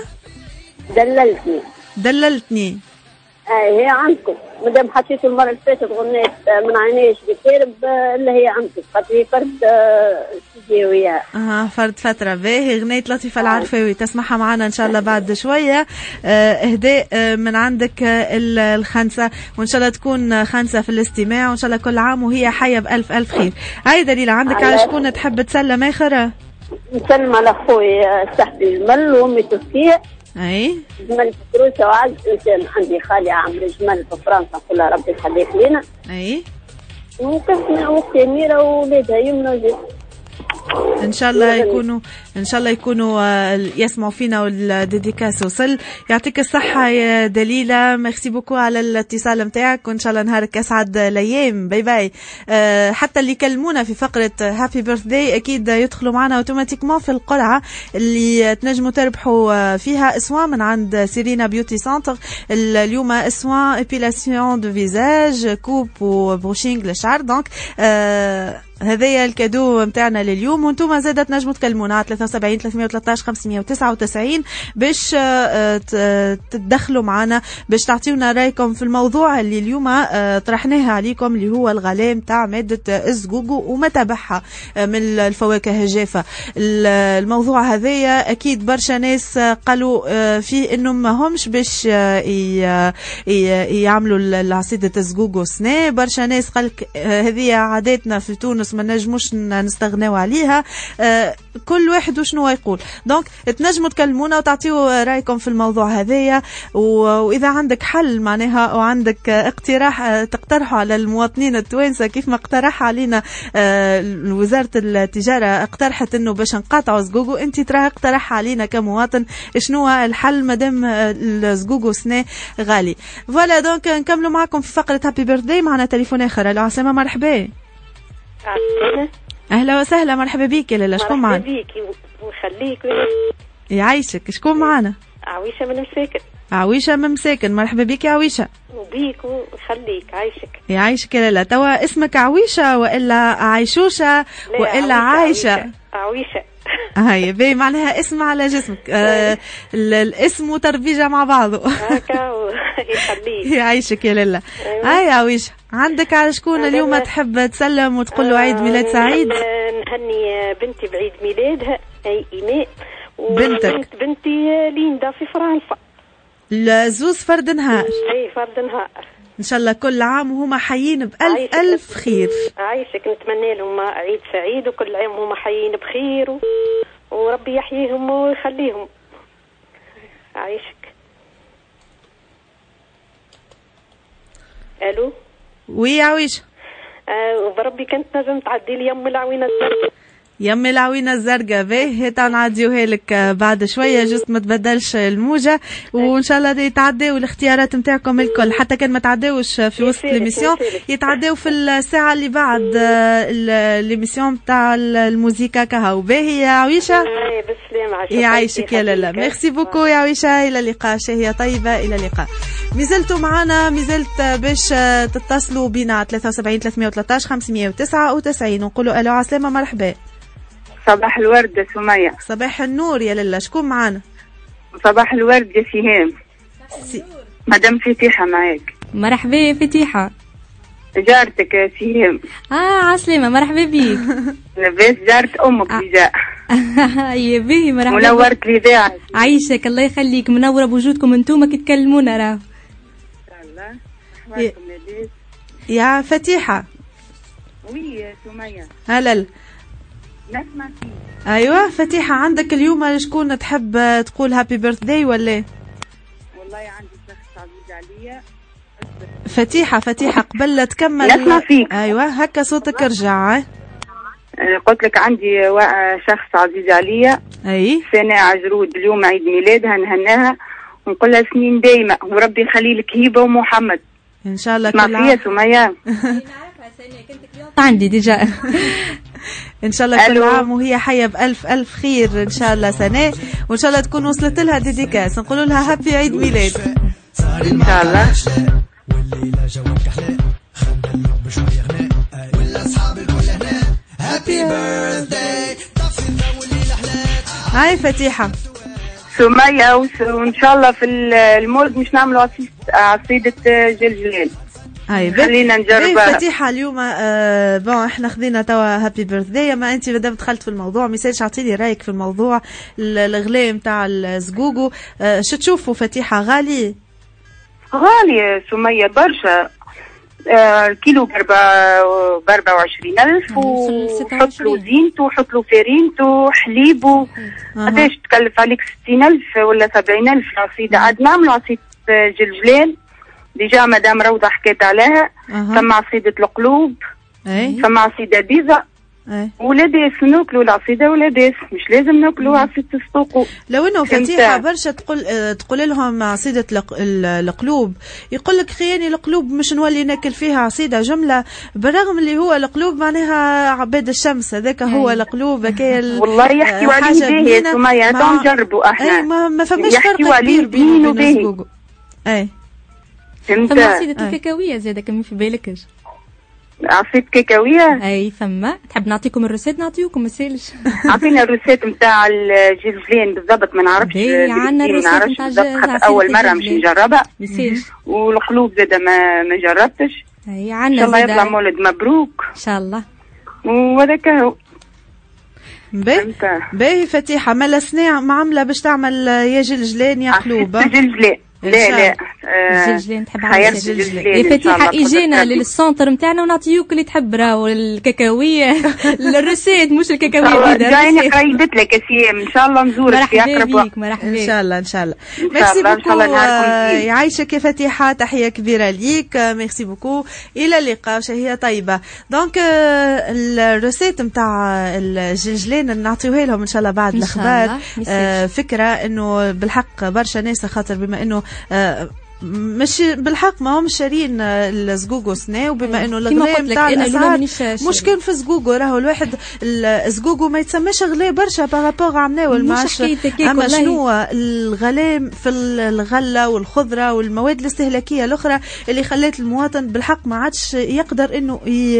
دللتني. هي عندكم مادام حطيتوا المرة اللي فاتت غنية من عينيش بكيرب اللي هي عندكم خاطر فرد استديو وياها. فرد فترة. باهي غنية لطيفة العرفاوي تسمعها معنا إن شاء الله بعد شوية. إهداء من عندك الخمسة، وإن شاء الله تكون خمسة في الاستماع، وإن شاء الله كل عام وهي حية بألف ألف خير. هاي دليلة عندك على شكون تحب تسلم آخر؟ نسلم على أخوي صاحبي جمل وأمي تركيا. أي جمل في كروسة وعز إنسان عندي خالي عامل جمل في فرنسا كلها ربي يخليك لنا. أي وكفنا وأختي أميرة وولادها يمنى وزيد. ان شاء الله يكونوا يسمعوا فينا والديديكاس وصل. يعطيك الصحة يا دليلة، ميرسي بوكو على الاتصال نتاعك، وان شاء الله نهارك اسعد الايام. باي باي. حتى اللي كلمونا في فقرة هابي بيرث داي اكيد يدخلوا معنا اوتوماتيكمون في القرعة اللي تنجموا تربحوا فيها اسوان من عند سيرينا بيوتي سنتر. اليوم اسوان ابيلاسيون دو فيزاج، كوب وبروشينغ للشعر. دونك هذايا الكادو متاعنا لليوم، وانتم زادة تنجموا تكلمونا على 73 313 599 باش تدخلوا معنا باش تعطيونا رايكم في الموضوع اللي اليوم طرحناها عليكم، اللي هو الغلاء متاع مادة الزقوقو وما تبعها من الفواكه الجافة. الموضوع هذايا اكيد برشا ناس قالوا فيه انهم ما همش باش يعملوا العصيدة الزقوقو سنة. برشا ناس قالك هذه عاداتنا في تونس ما نجموش نستغناو عليها. كل واحد وشنو يقول. دونك تنجموا تكلمونا وتعطيوا رايكم في الموضوع هذايا، واذا عندك حل معناها وعندك اقتراح تقترحوا على المواطنين التوانسه كيف ما اقترح علينا وزاره التجاره، اقترحت انه باش نقاطعوا زقوقو، انت ترى اقترح علينا كمواطن شنو الحل مادام الزقوقو سنه غالي. فوالا دونك نكملوا معكم في فقره هابي بيرثداي. معنا تليفون اخر. الو عسلامة مرحبا. اهلا وسهلا، مرحبا بيك يا لالا، شكون معنا؟ مرحبا بيك ويخليك يعيشك. شكون معنا؟ عويشه من مساكن. عويشه من مساكن، مرحبا بيك يا عويشه. وبيك ويخليك. يعيشك يا لالا. توا اسمك عويشه والا عايشوشه والا عايشه؟ عويشه. هاي باهي معناها اسم على جسمك. الاسم وتربيجة مع بعضه. هكا يخليك. يعيشك يا لله. هاي عويشة، عندك على شكون اليوم تحب تسلم وتقول له عيد ميلاد سعيد؟ نهني بنتي بعيد ميلادها، أي إيماء. بنتك؟ بنتي ليندا في فرنسا. الزوز فرد نهار. أي فرد نهار. إن شاء الله كل عام وهما حيين بألف ألف خير. عايشك، نتمنى لهم عيد سعيد وكل عام وهما حيين بخير وربي يحييهم ويخليهم. عايشك. الو. وي عويش. وبربي كنت نجم تعدي لي يم العوينه الزرقاء. يم العوينه الزرقاء باهي نعديوها لك بعد شويه، جست ما تبدلش الموجه وان شاء الله يتعداو الاختيارات نتاعكم الكل، حتى كان ما تعداوش في وسط ليميسيون يتعداو في الساعه اللي بعد ليميسيون تاع الموزيكا كهو. باهي يا عويشه. بالسلامه. يعيشك يا لالا. ميرسي بوكو يا عويشه. الى اللقاء. شهيه طيبه. الى اللقاء. مازلتوا معنا، مازلت باش تتصلوا بنا 73 313 599 ونقولوا الو عسلامه مرحبا. صباح الورد سمية. صباح النور يا لله. شكون معانا؟ صباح الورد يا سهام. مدام فتيحة معاك. مرحبا فتيحة. جارتك يا سهام. عسلامة مرحبا بيك. لاباس جارت أمك ديجا. يا باهي مرحبا. منورة الإذاعة. عايشك الله يخليك، منورة بوجودكم انتوما كي تكلمونا راهو. الله. يا فتيحة. وي يا سمية. هلل. نسمع فيك. ايوه فتيحة، عندك اليوم شكون تحب تقول هابي بيرثداي ولا؟ والله عندي شخص عزيز عليا. فتيحة قبل لا تكمل نسمع فيك. ايوه هكا صوتك رجع. قلت لك عندي شخص عزيز عليا. اي سناء عجرود اليوم عيد ميلادها، نهناها ونقول لها سنين دايمة وربي يخلي لك هبة ومحمد. ان شاء الله. اسمع فيا سمية. عندي ديجا. ان شاء الله كل عام وهي حيه بألف ألف خير ان شاء الله سناء، وان شاء الله تكون وصلت لها ديديكاس، نقول لها هابي عيد ميلاد ان شاء الله. والليله جوك احلى خلنا اليوم بشويه غناء ولا اصحاب الكل هنا هابي بيرثداي طفي الجو الليله احلى. هاي فتيحه. سمية وان شاء الله في المولد مش نعملوا عصيدة جلجلال. خلينا نجربها. فتيحة اليوم بون احنا خذينا توا هابي بيرثداي، ما انت مادام دخلت في الموضوع ميسالش اعطيني رايك في الموضوع الغلاء نتاع الزقوقو. شو تشوفوا فتيحة؟ غالي غالي سمية برشا. الكيلو ب 24,000 وحط له زينته وحط له فارينته وحليبه. قداش تكلف عليك؟ 60,000 ولا 70,000 عصيدة. عاد نعملوا عصيدة جلجلال ديجا مدام روضة حكيت عليها. ثم عصيدة القلوب. ثم عصيدة بيزا. ولا باس ناكلوا العصيدة ولا باس، مش لازم ناكلوا عصيدة السطوق. لو انه فتيحة برشا تقول لهم عصيدة القلوب، يقول لك خياني القلوب مش نولي ناكل فيها عصيدة جملة، بالرغم اللي هو القلوب معناها عباد الشمس، هذاك هو القلوب. والله يحكيوا عليه باهي يا سمية، هاتوا نجربوا احنا. ما فماش فرق كبير بين الزقوق. فما عصيدة الكاكاوية زادة كمان في بالكش. عصيدة كاكاوية. اي ثم تحب نعطيكم الروسيت؟ نعطيكم ما سالش. اعطينا الروسيت نتاع الجلجلان بالضبط، ما نعرفش. عندنا الروسيت نتاع اول مرة مش نجربها. والقلوب زادة ما جربتش. اي عندنا. ان شاء الله يطلع مولد مبروك ان شاء الله. وهذاك هو. باهي فتيحة، ما السنة معاملة باش تعمل يا جلجلان يا قلوب؟ جلجلان. لا الجلجلان تحب على الجلجلان يا فتيحة. اجينا للسونتر نتاعنا ونعطيوك اللي تحب، راهو الكاكاوية الروسيت مش الكاكاوية. جايني قريبت لك يا سيام، ان شاء الله نزورك في اقرب وقت. مرحبا ان شاء الله. ان شاء الله. ميرسي بوكو. يعيشك يا فتيحة، تحية كبيرة ليك. ميرسي بوكو. الى اللقاء. شهية طيبة. دونك الروسيت نتاع الجلجلان نعطيوها لهم ان شاء الله بعد الاخبار. فكرة انه بالحق برشا ناس، خاطر بما انه مش بالحق ما هم شارين الزقوقو سنة، وبما انه الغلاء نتاع الاسعار مش كان في زقوقو، راهو الواحد الزقوقو ما يتسماش غلاء برشا بارابور عمناول معاش. اما شنو الغلاء في الغله والخضره والمواد الاستهلاكيه الاخرى اللي خلات المواطن بالحق ما عادش يقدر انه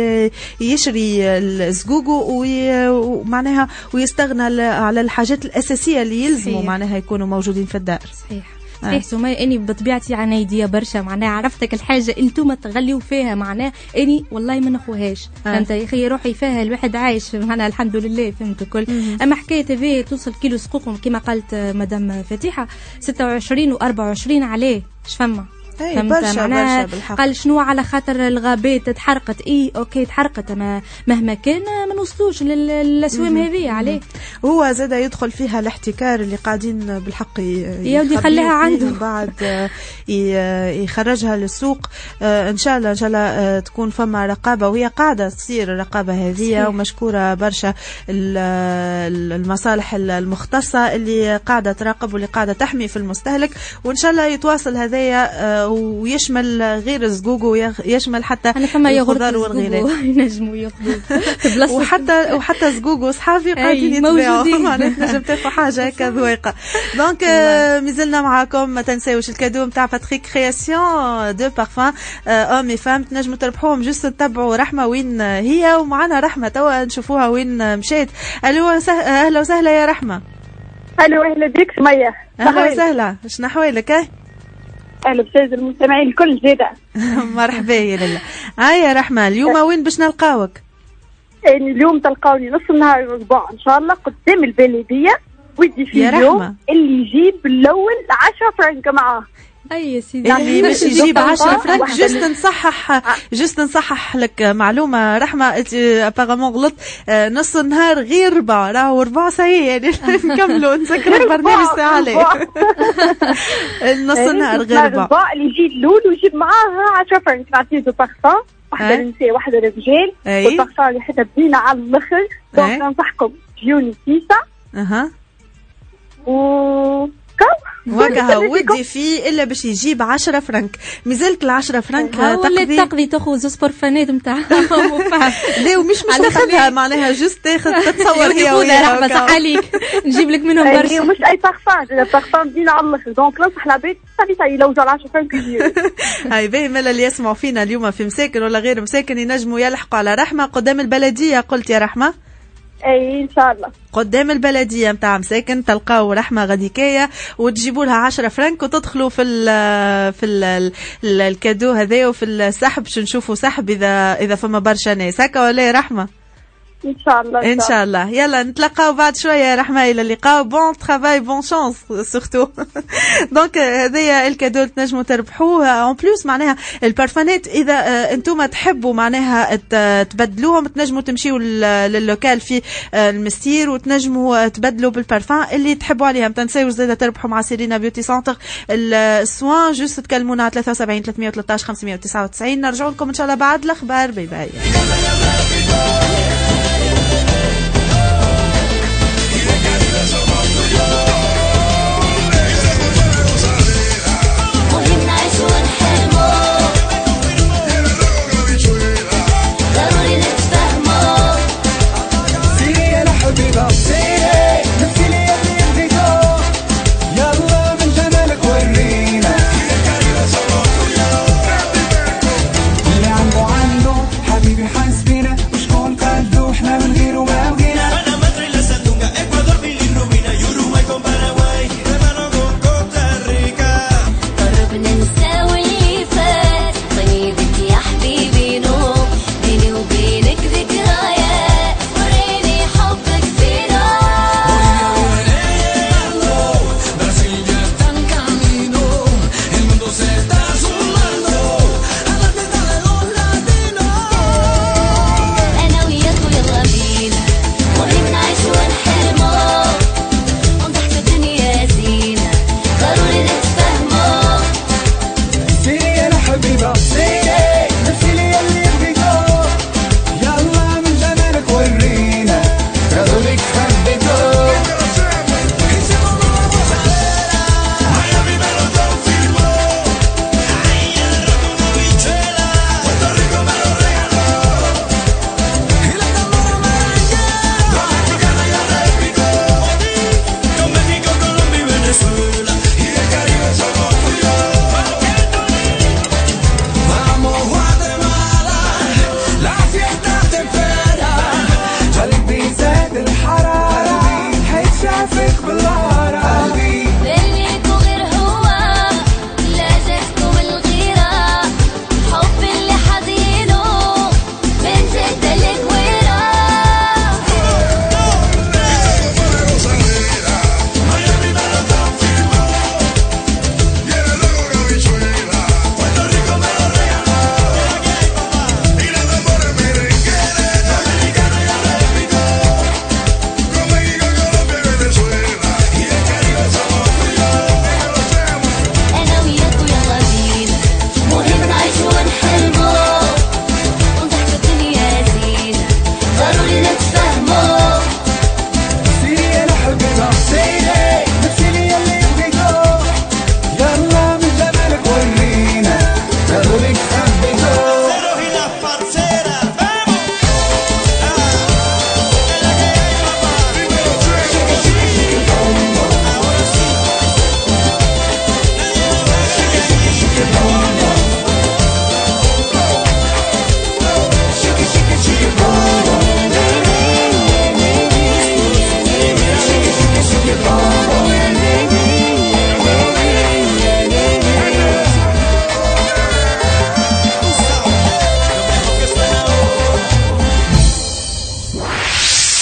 يشري الزقوقو ومعناها ويستغنى على الحاجات الاساسيه اللي يلزموا معناها يكونوا موجودين في الدار. صحيح سمية، اني بطبيعتي عنيديه برشا، معناها عرفتك الحاجه انتم تغليوا فيها، معناها اني والله ما نخوهاش. فهمت يا اخي، روحي فيها الواحد عايش معناها الحمد لله، فهمت الكل. اما حكايه هذه توصل كيلو سقوق كما قالت مدام فتيحه 26 و24 عليه شفما. برشا قال شنو على خاطر الغابات تحرقت. اوكي تحرقت، اما مهما كان ما نوصلوش للاسوام هذه عليه. هو زاد يدخل فيها الاحتكار اللي قاعدين بالحق يودي يخليها عنده بعد يخرجها للسوق. ان شاء الله تكون فما رقابه، وهي قاعده تصير الرقابه هذه، ومشكوره برشا المصالح المختصه اللي قاعده تراقب واللي قاعده تحمي في المستهلك. وان شاء الله يتواصل هذايا ويشمل غير الزقوق ويشمل حتى الخضار والغلال ينجموا ياخذوا وحتى زقوق وصحابي قاعدين يتباعوا معناتها نجم تاخذ حاجه هكا ذويقه. دونك مازلنا معاكم، ما تنساوش الكادو نتاع باتريك كرياسيون دو بارفان اوم اي فام، تنجموا تربحوهم. جست تتبعوا رحمه وين هي، ومعنا رحمه توا نشوفوها وين مشات. الو اهلا وسهلا يا رحمه. الو اهلا بك سميه. اهلا وسهلا، شنو احوالك؟ اهلا بساز المستمعين الكل زيدا. مرحبا يا لله. يا رحمه، اليوم وين باش نلقاوك؟ اليوم تلقاوني نص النهار الاسبوع ان شاء الله قدام البلديه، ودي في اليوم اللي يجيب الاول 10 فرنك معاه. اي سيدي يعني باش يجيب 10 فرنك. جست نصحح لك معلومه رحمه، ابارامون غلط. نص النهار غير ربع، راهو ربع صحيح يعني نكملوا نسكر البرنامج ساعه عليه. نص النهار غير ربع. اللي يجي الاول ويجيب معاها 10 فرنك، نعطيه دو بارفان، واحده للنساء واحده للرجال، والبارفان اللي حتى بزينه على الاخر. دونك ننصحكم جيوني كيسه وكها ودي فيه الا باش يجيب 10 فرنك. مازالت ال10 فرنك تقضي تاخذ زوز برفانات نتاعهم. لا ومش تاخذها معناها جست تتصور هي وياها. صح عليك، نجيب لك منهم برشا. مش اي بارفان، البارفان دينا على الاخر. دونك ننصح العباد صافي لو جا 10 فرنك يجيو. هاي باهي، مالا اللي يسمعوا فينا اليوم في مساكن ولا غير مساكن ينجموا يلحقوا على رحمه قدام البلديه. قلت يا رحمه؟ اي ان شاء الله قدام البلديه نتاع مساكن تلقاو رحمه غديكيه، وتجيبوا لها 10 فرنك وتدخلوا في الكادو هذا وفي السحب. باش نشوفوا سحب اذا فما برشا ناس هكا ولا رحمه؟ ان شاء الله ان شاء الله. يلا نتلاقاو بعد شويه يا رحمه، الى اللقاء. بون ترافاي بون شانس سورتو. دونك هذايا الكادو تنجموا تربحوه. اون بلوس معناها البارفانات اذا انتم تحبوا معناها تبدلوهم، تنجموا تمشيوا لللوكال في المستير وتنجموا تبدلوا بالبارفان اللي تحبوا عليها. ما تنساوش زاده تربحوا مع سيرينا بيوتي سنتر السوان. جوست تكلمونا على 73 313 599. نرجعوا لكم ان شاء الله بعد الاخبار. باي باي. حبيبي حاسبينا وشكون قدو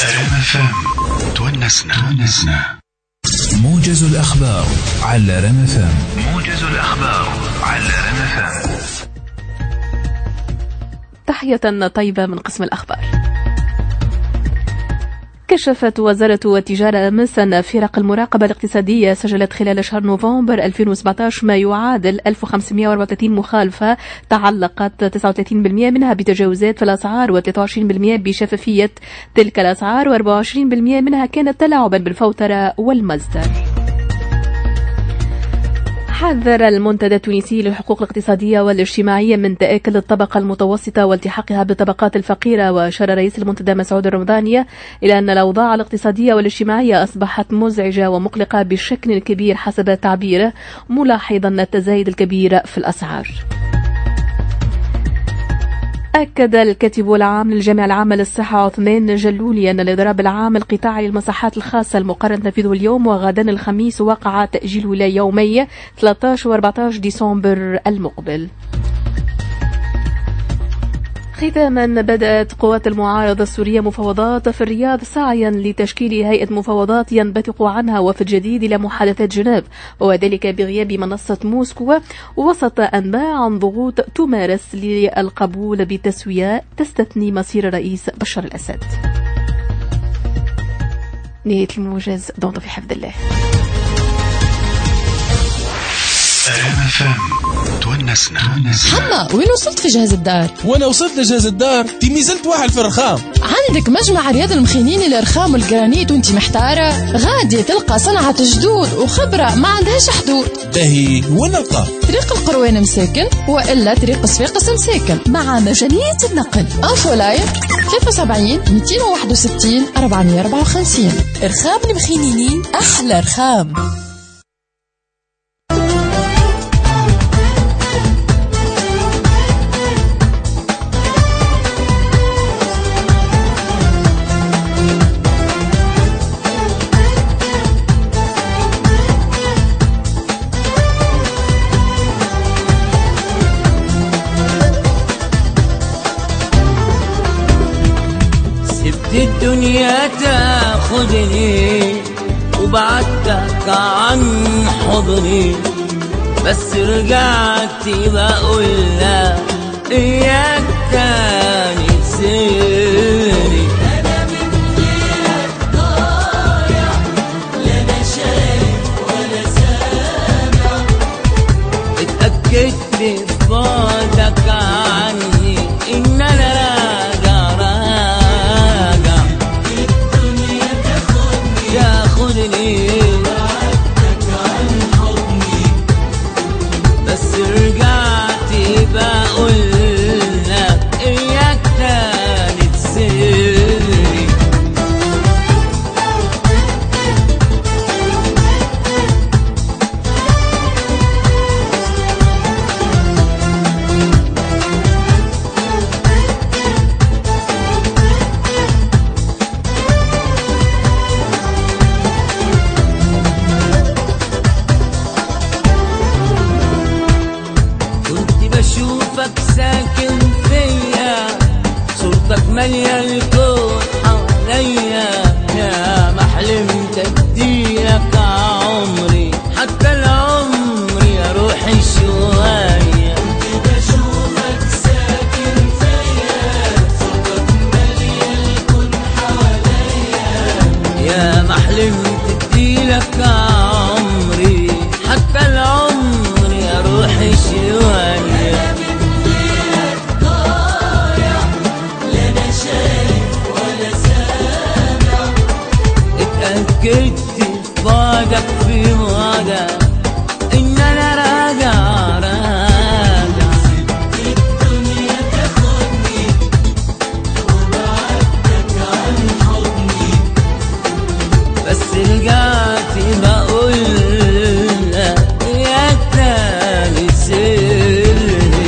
تونسنا. موجز الأخبار على رم فم. تحية طيبة من قسم الأخبار. كشفت وزارة التجارة أمس أن فرق المراقبة الاقتصادية سجلت خلال شهر نوفمبر 2017 ما يعادل 1534 مخالفة تعلقت 39% منها بتجاوزات في الأسعار و23% بشفافية تلك الأسعار و24% منها كانت تلاعبا بالفوترة والمصدر. حذر المنتدى التونسي للحقوق الاقتصادية والاجتماعية من تآكل الطبقة المتوسطة والتحاقها بالطبقات الفقيرة. وأشار رئيس المنتدى مسعود الرمضاني إلى أن الأوضاع الاقتصادية والاجتماعية أصبحت مزعجة ومقلقة بشكل كبير حسب تعبيره، ملاحظا التزايد الكبير في الأسعار. أكد الكاتب العام للجامعة العامة للصحة عثمان جلولي أن الإضراب العام القطاعي للمصحات الخاصة المقرر تنفيذه اليوم وغدا الخميس وقع تأجيله إلى يومي 13 و 14 ديسمبر المقبل. ختاما، بدأت قوات المعارضة السورية مفاوضات في الرياض سعيا لتشكيل هيئة مفاوضات ينبثق عنها وفد جديد إلى محادثات جنيف، وذلك بغياب منصة موسكو وسط أنباء عن ضغوط تمارس للقبول بتسوية تستثني مصير الرئيس بشار الأسد. نهاية الموجز، دمتم في حفظ الله. تونسنا. حما، وين وصلت في جهاز الدار؟ وانا وصلت لجهاز الدار، تيمي زلت واحد في الرخام. عندك مجمع رياض المخينين للرخام والجرانيت وانت محتارة؟ غادي تلقى صنعة جدود وخبرة ما عندهاش حدود. باهي، وين نلقى؟ طريق القروان مساكن والا طريق صفاقس مساكن مع مجانية النقل. انفو لاين 73 261 454. رخام المخينين، احلى رخام. الدنيا تاخدني وبعدتك عن حضني، بس رجعت بقول لك إياك تاني سيري. أنا من غيرك ضايع، لا أنا شايف ولا سامع، اتأكدت ببعدك عني إن أنا بعدتك عن حضني، بس رجعت بقول لك إياك تاني تسيري. ساكن فيا، صورتك مالية الكون حواليا، يا ما حلمت اديلك عمري، حتى العمر يا روحي شوية. كنت بشوفك ساكن فيا، صورتك مالية الكون حواليا، يا ما حلمت اديلك عمري، حتى العمر يا روحي شوية. اتأكدت بعدك في وعدك إن أنا راجع الدنيا تاخدني وبعدتك عن حضني، بس رجعت بقول لك يا تاني سيري.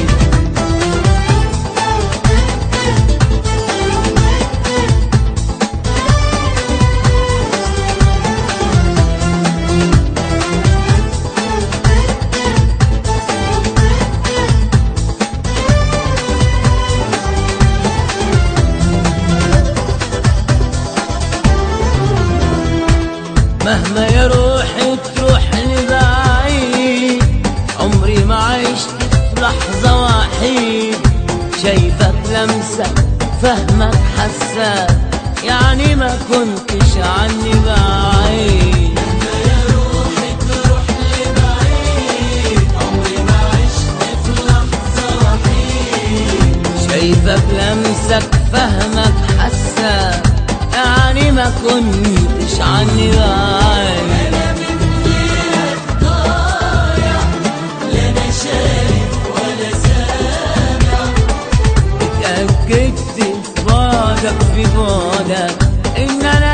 مهما يا روحي تروح لبعيد عمري ما عشت في لحظة وحيد شايفك لمسك فهمك حساك يعني ما كنتش عني بعيد مهما يا روحي تروح لبعيد عمري ما عشت في لحظة وحيد شايفك لمسك فهمك حساك يعني ما كنتش عني بعيد أنا من غيرك ضايع لا أنا شايف ولا سامع اتأكدت في بعدك إن أنا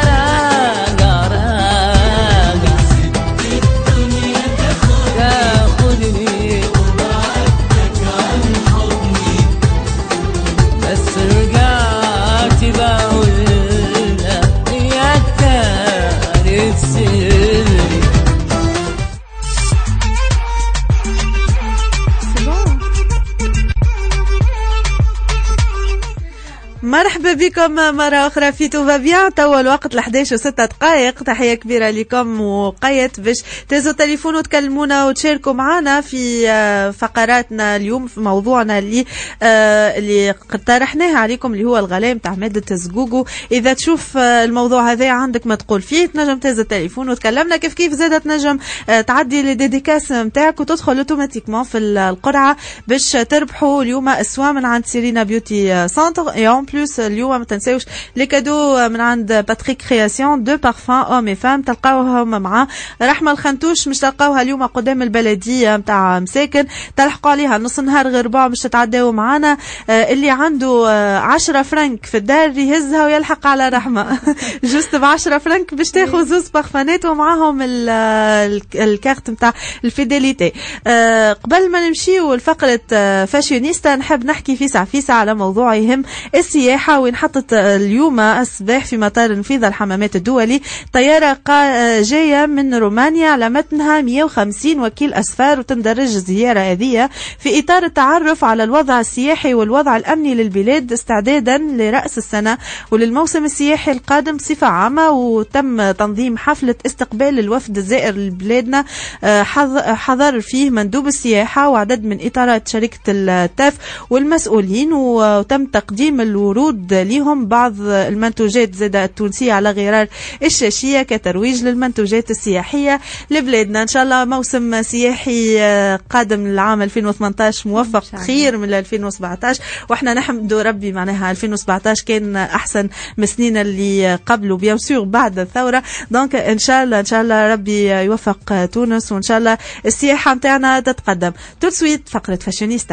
راجع سبت الدنيا تاخدني وبعدتك عن حضني بس رجعت بقول مرحبا بكم مرة أخرى في توفا بيان. توا الوقت 11:06. تحية كبيرة لكم وقيت باش تهزوا التليفون وتكلمونا وتشاركوا معنا في فقراتنا اليوم في موضوعنا اللي اقترحناه عليكم اللي هو الغلاء متاع مادة الزقوقو. إذا تشوف الموضوع هذا عندك ما تقول فيه تنجم تهز التليفون وتكلمنا. كيف زادت نجم تعدي للديديكاس متاعك وتدخل اوتوماتيكمون في القرعة باش تربحوا اليوم أسوا من عند سيرينا بيوتي سنتر. بلوس اليوم ما تنساوش لي كادو من عند باتريك كرياسيون دو بارفان اوم اي فام تلقاوهم مع رحمه الخنتوش. مش تلقاوها اليوم قدام البلديه نتاع مساكن تلحقوا عليها نص نهار غير ربع مش تتعداو معانا. اللي عنده 10 فرنك في الدار يهزها ويلحق على رحمه جوست ب10 فرنك باش تاخذ زوز بارفانات ومعاهم الكارت نتاع الفيديليتي. قبل ما نمشيو لفقره فاشيونيستا نحب نحكي فيسع على موضوع يهم السياحة. وين حطت اليوم الصباح في مطار نفيذ الحمامات الدولي طيارة جاية من رومانيا على متنها 150 وكيل أسفار وتندرج الزيارة هذه في إطار التعرف على الوضع السياحي والوضع الأمني للبلاد استعدادا لرأس السنة وللموسم السياحي القادم بصفة عامة. وتم تنظيم حفلة استقبال الوفد الزائر لبلادنا حضر فيه مندوب السياحة وعدد من إطارات شركة التاف والمسؤولين وتم تقديم الورود لهم بعض المنتوجات زاد التونسية على غرار الشاشية كترويج للمنتوجات السياحية لبلادنا. إن شاء الله موسم سياحي قادم للعام 2018 موفق خير من 2017 وإحنا نحمد ربي معناها 2017 كان أحسن من السنين اللي قبله بيان سور بعد الثورة. دونك إن شاء الله ربي يوفق تونس وإن شاء الله السياحة متاعنا تتقدم. تو سويت فقرة فاشيونيستا.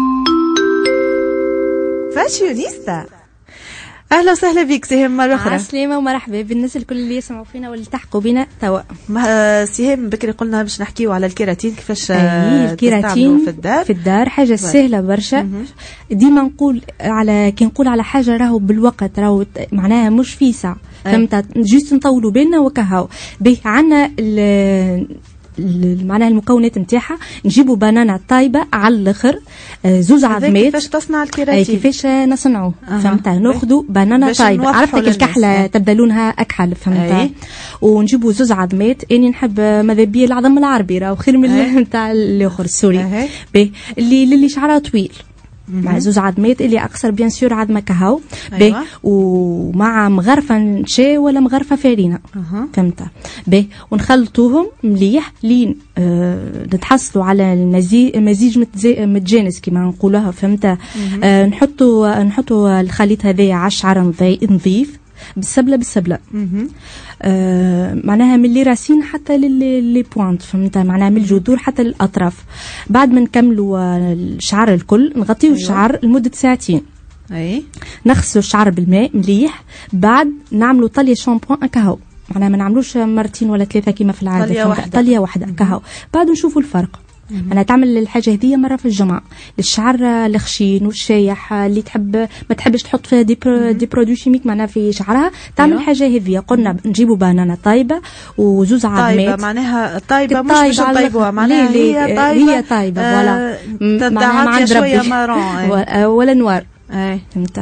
فاشيونيستا اهلا وسهلا بك سهام مره اخرى. عسلامه ومرحبا بالناس الكل اللي يسمعوا فينا واللي تحقوا بينا توا. سهام بكري قلنا باش نحكيو على الكيراتين كيفاش الكيراتين في الدار حاجه سهله برشا. ديما نقول على كي نقول على حاجه راهو بالوقت راهو معناها مش في ساعه فهمت جيست نطولوا بالنا وكهو به عنا معناها المكونات نتاعها. نجيبوا بنانه طايبه على الاخر زوز عظمات. كيفاش تصنع الكيراتين كيفاش نصنعوه فهمت. ناخذوا بنانه طايبه عرفتك الكحله تبدا لونها اكحل فهمت. ونجيبوا زوز عظمات. اني نحب ماذا بيا العظم العربي راهو خير من نتاع الاخر السوري اللي شعرها طويل مع زوز عظمات اللي اقصر بيان سور عظمه كهو ومع مغرفه نشا ولا مغرفه فارينه فهمت. ونخلطوهم مليح لين نتحصلوا على مزيج متجانس كما نقولوها فهمت. نحطوا الخليط هذا على الشعر نظيف بالسبله معناها من اللي راسين حتى للي بوانت فهمت. معناها من الجذور حتى للاطراف. بعد ما نكملوا الشعر الكل نغطيو الشعر لمده ساعتين. نغسلوا الشعر بالماء مليح. بعد نعملوا طليه شامبوان كهو معناها ما نعملوش مرتين ولا ثلاثه كما في العاده طليه واحده كهو. بعد نشوفوا الفرق. أنا تعمل الحاجة هذه مرة في الجمعة للشعر الخشين والشايح اللي ما تحبش تحط فيها دي برودوي شيميك معناها في شعرها تعمل الحاجة هذه. قلنا نجيبوا بنانة طايبة وزوز عظمات. طيبة معناها طيبة مش طيبة معناها هي طيبة ولا معناها شوية مارون ولا نوار فهمت.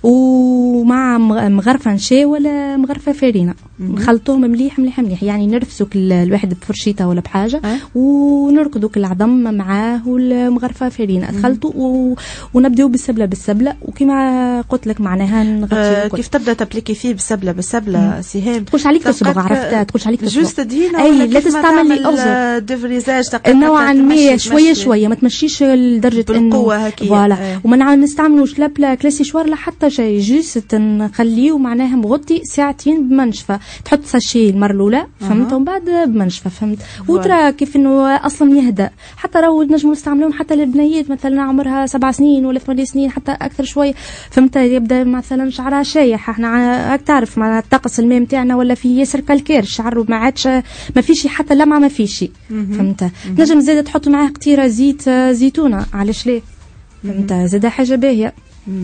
ومع مغرفه نشا ولا مغرفه فارينه نخلطوهم مليح مليح مليح، يعني نرفسوا الواحد بفرشيطه ولا بحاجه ونركضوا العظم معاه والمغرفه فارينه تخلطوا ونبداو بالسبله وكما قلت لك معناها نغطيو. كيف تبدا تبليكي فيه بالسبله سهام؟ تقولش عليك تصبغ، عرفت؟ تقولش عليك تصبغ جوست دهينه اي لا تستعمل لي ديفريزاج نوعا ما شويه ما تمشيش لدرجه بالقوه هكي فوالا. وما نستعملوش لا كلاسي شوار لا حتى شيء، جوست نخليه معناها مغطي ساعتين بمنشفه، تحط ساشي المره الاولى فهمت، ومن بعد بمنشفه فهمت، وترى كيف انه اصلا يهدأ. حتى راهو نجموا نستعملوهم حتى للبنيات مثلا عمرها 7 سنين ولا 8 سنين حتى اكثر شويه فهمت، يبدا مثلا شعرها شايح، احنا راك تعرف مع الطقس الماء نتاعنا ولا في ياسر كالكير الشعر ما عادش ما فيش حتى لمعه ما فيش فهمت. نجم زاد تحط معاه قطيره زيت زيتونه، علاش ليه فهمت، زاد حاجه باهيه.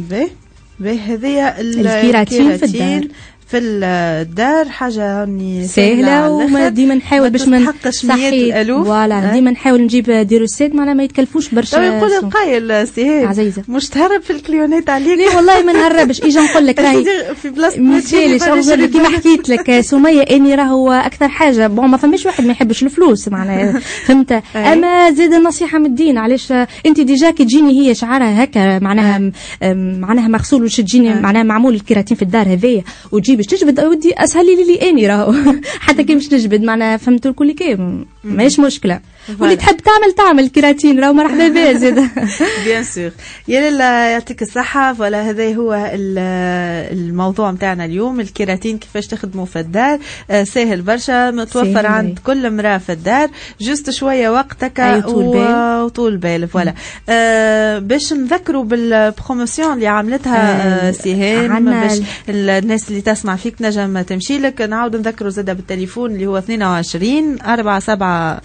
هذه الكيراتين في الدار حاجه سهله، وما ديما نحاول باش ما نحقش مئات الالوف. فوالا ديما نحاول نجيب دي روسيت معناها ما يتكلفوش برشا. يقول القايل سهام عزيزه مش تهرب في الكليونات عليك. لا والله ما نهربش، اجي نقول لك راهي في بلاصه مثالي كيما حكيت لك سميه اني راهو اكثر حاجه ما فماش واحد ما يحبش الفلوس معناها فهمت. اما زاد النصيحه من الدين، علاش انت ديجا كي تجيني هي شعرها هكا معناها مغسول وش تجيني معناها معمول الكيراتين في الدار هذيا وتجي باش تجبد ودي اسهل لي اني راهو حتى كي مش نجبد معناها فهمت الكل كي ماهيش مشكله. واللي تحب تعمل كيراتين راهو مرحبا بها زيد بيان سور. يا لاله يعطيك الصحه. ولا هذا هو الموضوع نتاعنا اليوم، الكيراتين كيفاش تخدموا في الدار. سهل برشا، متوفر عند كل امراه في الدار، جست شويه وقتك وطول بال. فوالا باش نذكروا بالبروموسيون اللي عملتها سهام باش الناس اللي تسمع فيك نجم تمشي لك. نعاود نذكروا زاده بالتليفون اللي هو 22 47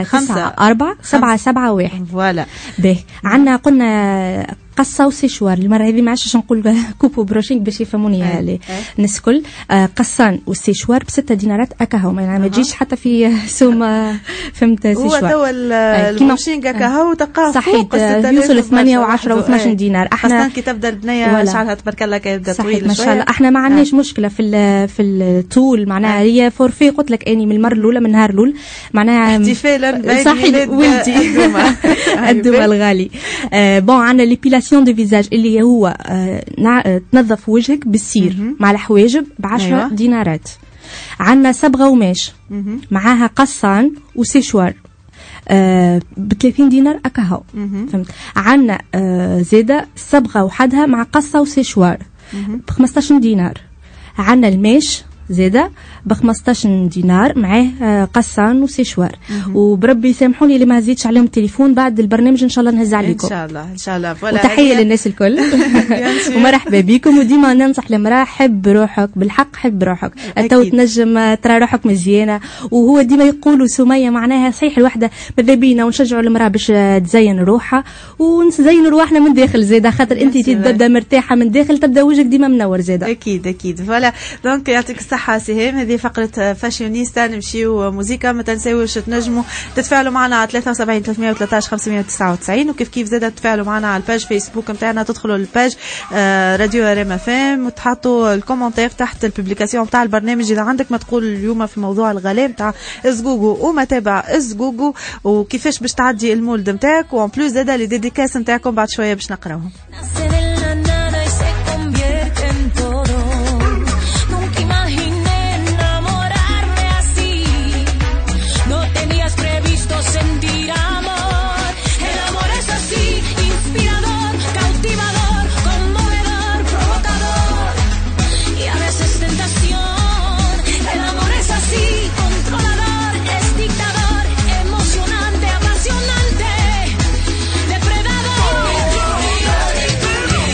5 فوالا. باهي عندنا قلنا قصه وسيشوار. المره هذه ما عادش نقول كوبو بروشينغ باش يفهموني الناس الكل. قصان والسيشوار ب6 دينارات اكاهو، يعني ما تجيش حتى في سوم فهمت سيشوار. هو توا البروشينغ اكاهو تلقاه صحيح يوصل 8 و10 و12 دينار. احنا كي تبدا البنيه شعرها تبارك الله كيبدا طويل ما شاء الله. احنا ما عندناش مشكله في الطول معناها هي فورفي. قلت لك اني من المره الاولى من نهار الاول معناها احتفالا صحيح ولدي الدوما الغالي. بون عندنا ليبيلاسيون دو فيزاج اللي هو تنظف وجهك بالسير مع الحواجب ب10 دينارات. عندنا صبغه وماش معاها قصان وسيشوار ب30 دينار اكاهو فهمت. عندنا زاده صبغه وحدها مع قصه وسيشوار ب15 دينار. عندنا الماش زاده ب15 دينار معاه قصان وسيشوار. وبربي يسامحوني اللي ما هزيتش عليهم التليفون بعد البرنامج ان شاء الله نهز عليكم ان شاء الله. وتحيه للناس الكل ومرحبا بكم. وديما ننصح المراه حب روحك بالحق، حب روحك تو تنجم ترى روحك مزيانه. وهو ديما يقولوا سميه معناها صحيح الوحده ماذا بينا ونشجعوا المراه باش تزين روحها ونزين روحنا من داخل زاده، خاطر انت تبدا مرتاحه من داخل تبدا وجهك ديما منور زاده. اكيد فوالا. دونك يعطيك الصحه سهام. هذه فقره فاشيونيستا. نمشيو موزيكا. ما تنساوش تنجموا تتفاعلوا معنا على 73 313 599 وكيف زاده تتفاعلوا معنا على الباج فيسبوك نتاعنا. تدخلوا للباج راديو ار ام FM وتحطوا الكومنتير تحت البوبليكاسيون تاع البرنامج. اذا عندك ما تقول اليوم في موضوع الغلاء نتاع ازغوغو وما تابع ازغوغو وكيفاش باش تعدي المولد نتاعك، وان بلوس زاده لي ديديكاس نتاعكم بعد شويه باش نقراوهم. Emocionante, depredador.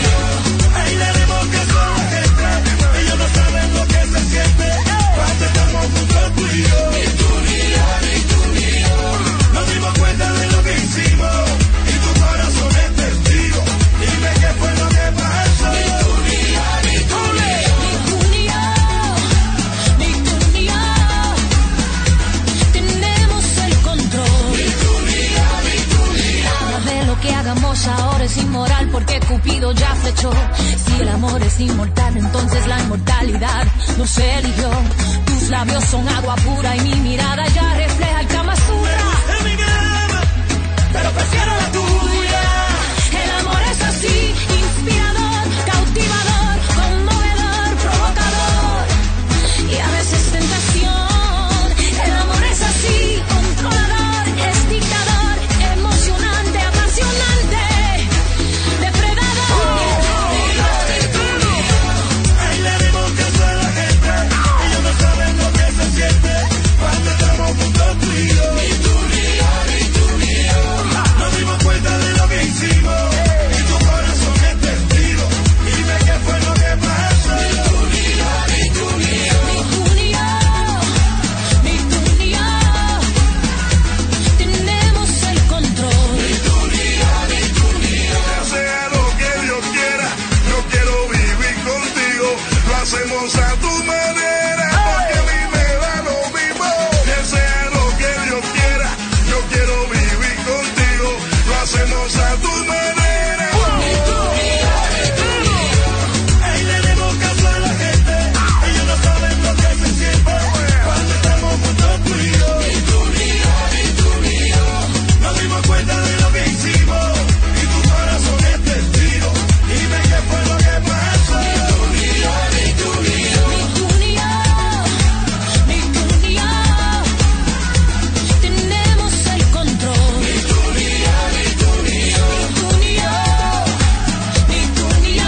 inmoral porque Cupido ya flechó. Si el amor es inmortal, entonces la inmortalidad no se eligió. Tus labios son agua pura y mi mirada ya refleja el Kama Sutra. Pero prefiero la tuya. El amor es así, inspirador, cautivador, conmovedor, provocador y a veces tentación. El amor es así, controlador, es dictador, emocionante, apasionante, depredador. Ahí le dimos caso a la gente, ellos no saben lo que se siente cuando estamos juntos tú y yo. Ni tú ni yo, ni tú ni yo. Nos dimos cuenta de lo que hicimos y tu corazón es testigo. Dime qué fue lo que pasó. Ni tú ni yo, ni tú ni yo. Ni tú ni yo, ni tú ni yo. Tenemos el control. Ni tú ni yo, ni tú ni yo. Que sea lo que Dios quiera, yo quiero vivir contigo. Lo hacemos a tu manera, porque a mí me da lo mismo. Que sea lo que Dios quiera, yo quiero vivir contigo. Lo hacemos a tu manera. Ni tú ni yo, ni tú ni yo. Ahí le demos caso a la gente, ellos no saben lo que se siente cuando estamos juntos tú y yo. Ni tú ni yo, ni tú ni yo. Nos dimos cuenta de lo que hicimos y tu corazón es testigo. Dime qué fue lo que pasó. Ni tú ni yo, ni tú ni yo. Ni tú ni yo, ni tú ni yo. Tenemos el control. Ni tú ni yo, ni tú ni yo. Ni tú ni yo, ni tú ni yo.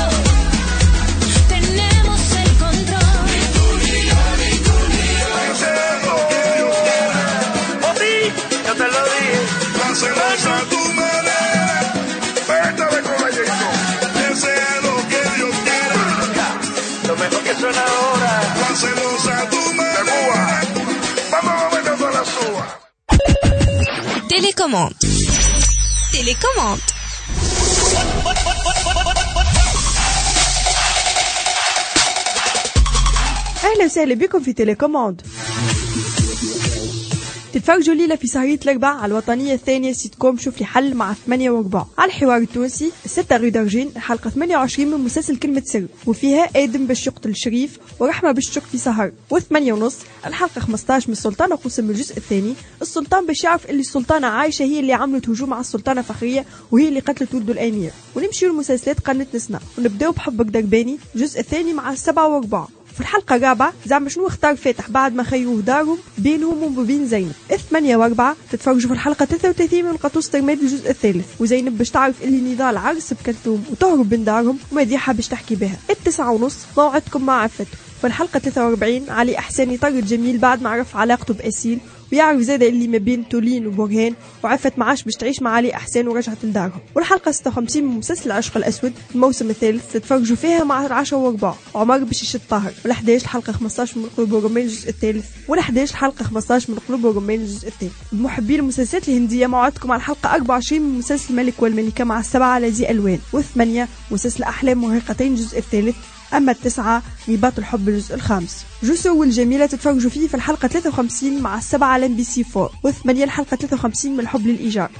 Tenemos el control. Ni tú ni yo, ni tú ni yo. Que sea lo que Dios quiera. Oh, sí, yo te lo dije. Lo hacemos a tu manera. Pétale con la Jason. Que sea lo que Dios quiera. Lo mejor que suena ahora. Lo hacemos a tu manera. Vamos a meter toda la suba. Télécommande. Télécommande. أهلا وسهلا بكم في تيليكوموند. تتفرجوا ليلة في سهرية الأربع على الوطنية الثانية سيت كوم شوف لي حل مع 8 وربع على الحوار التونسي 6 رو درجين الحلقة 28 من مسلسل كلمة سر وفيها آدم باش يقتل الشريف ورحمة باش تشك في سهر و8 ونص الحلقة 15 من السلطانة قسم الجزء الثاني السلطان باش يعرف اللي السلطانة عايشة هي اللي عملت هجوم على السلطانة فخرية وهي اللي قتلت ولده الأمير ونمشيو المسلسلات قناة نسنا ونبداو بحبك درباني الجزء الثاني مع 7 وربع في الحلقة الرابعة زعما شنو اختار فاتح بعد ما خيروه دارهم بينهم وبين زينب 8 و4 تتفرجوا في الحلقة 33 من القطوس ترماد الجزء الثالث وزينب باش تعرف اللي نضال عرس بكلثوم وتهرب من دارهم ومديحة باش تحكي بها 9:30 موعدكم مع عفت في الحلقة 43 علي أحسان يطرد جميل بعد ما عرف علاقته بأسيل ويعرف زاده اللي ما بين تولين وبرهان وعفت معاش باش تعيش مع علي أحسان ورجعت لدارهم والحلقة 56 من مسلسل العشق الأسود الموسم الثالث تتفرجوا فيها مع 10 و4 عمر باش يشد طاهر وال11 الحلقة 15 من قلوب الرمان الجزء الثالث وال11 الحلقة 15 من قلوب الرمان الجزء الثاني محبين المسلسلات الهندية موعدكم على الحلقة 24 من مسلسل الملك والملكة مع 7 على ذي ألوان و8 مسلسل أحلام مرهقتين الجزء الثالث أما 9 رباط الحب الجزء الخامس جسو والجميلة تتفرجوا فيه في الحلقة 53 مع 7 على MBC 4 و8 الحلقة 53 من الحب للإيجار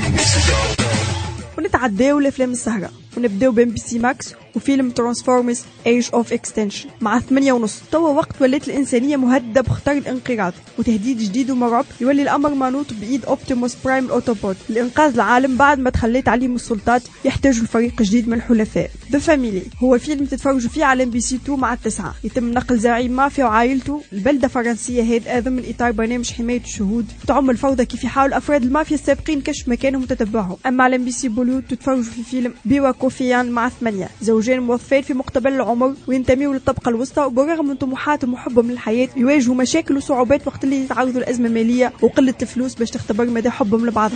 ونتعداو لأفلام السهرة ونبداو بام بي سي ماكس وفيلم ترانسفورمرز ايج اوف اكستنشن مع 8:30 توا وقت ولات الإنسانية مهددة بخطر الانقراض وتهديد جديد ومرعب يولي الأمر منوط بإيد أوبتيموس برايم الأوتوبوت لإنقاذ العالم بعد ما تخليت عليهم السلطات يحتاجوا الفريق جديد من الحلفاء ذا فاميلي هو فيلم تتفرجوا فيه على MBC 2 مع 9 يتم نقل زعيم مافيا وعائلته البلدة فرنسية هذا ضمن إطار برنامج حماية الشهود تعم الفوضى كيف يحاول أفراد المافيا السابقين كشف مكانهم وتتبعهم أما على MBC بوليود تتفرجوا في فيلم بيوا كوفيان مع 8 زوجين موظفين في مقتبل العمر وينتميوا للطبقة الوسطى وبرغم من طموحاتهم وحبهم للحياة يواجهوا مشاكل وصعوبات وقت اللي يتعرضوا لأزمة مالية وقلة الفلوس باش تختبر مدى حبهم لبعضهم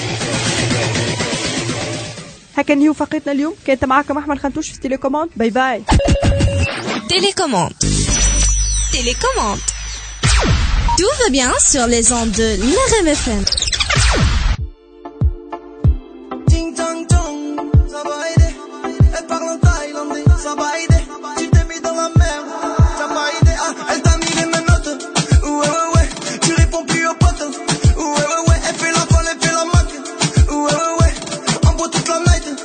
هكا نهيو فقرتنا اليوم كانت معاكم أحمد خنتوش في تيليكوموند باي باي Télécommande. Télécommande. Tout va bien sur les ondes de l'RMFM. Ting tang tong, ça va aider. Elle parle en thaïlandais, ça va aider. Tu t'es mis dans la merde, ça va aider. Ah, elle t'a mis les menottes. Ouais, ouais, ouais. Tu réponds plus aux potes. Ouais, ouais, ouais. Elle fait la folle, elle fait la maque. Ouais, ouais, ouais. En bout toute la night.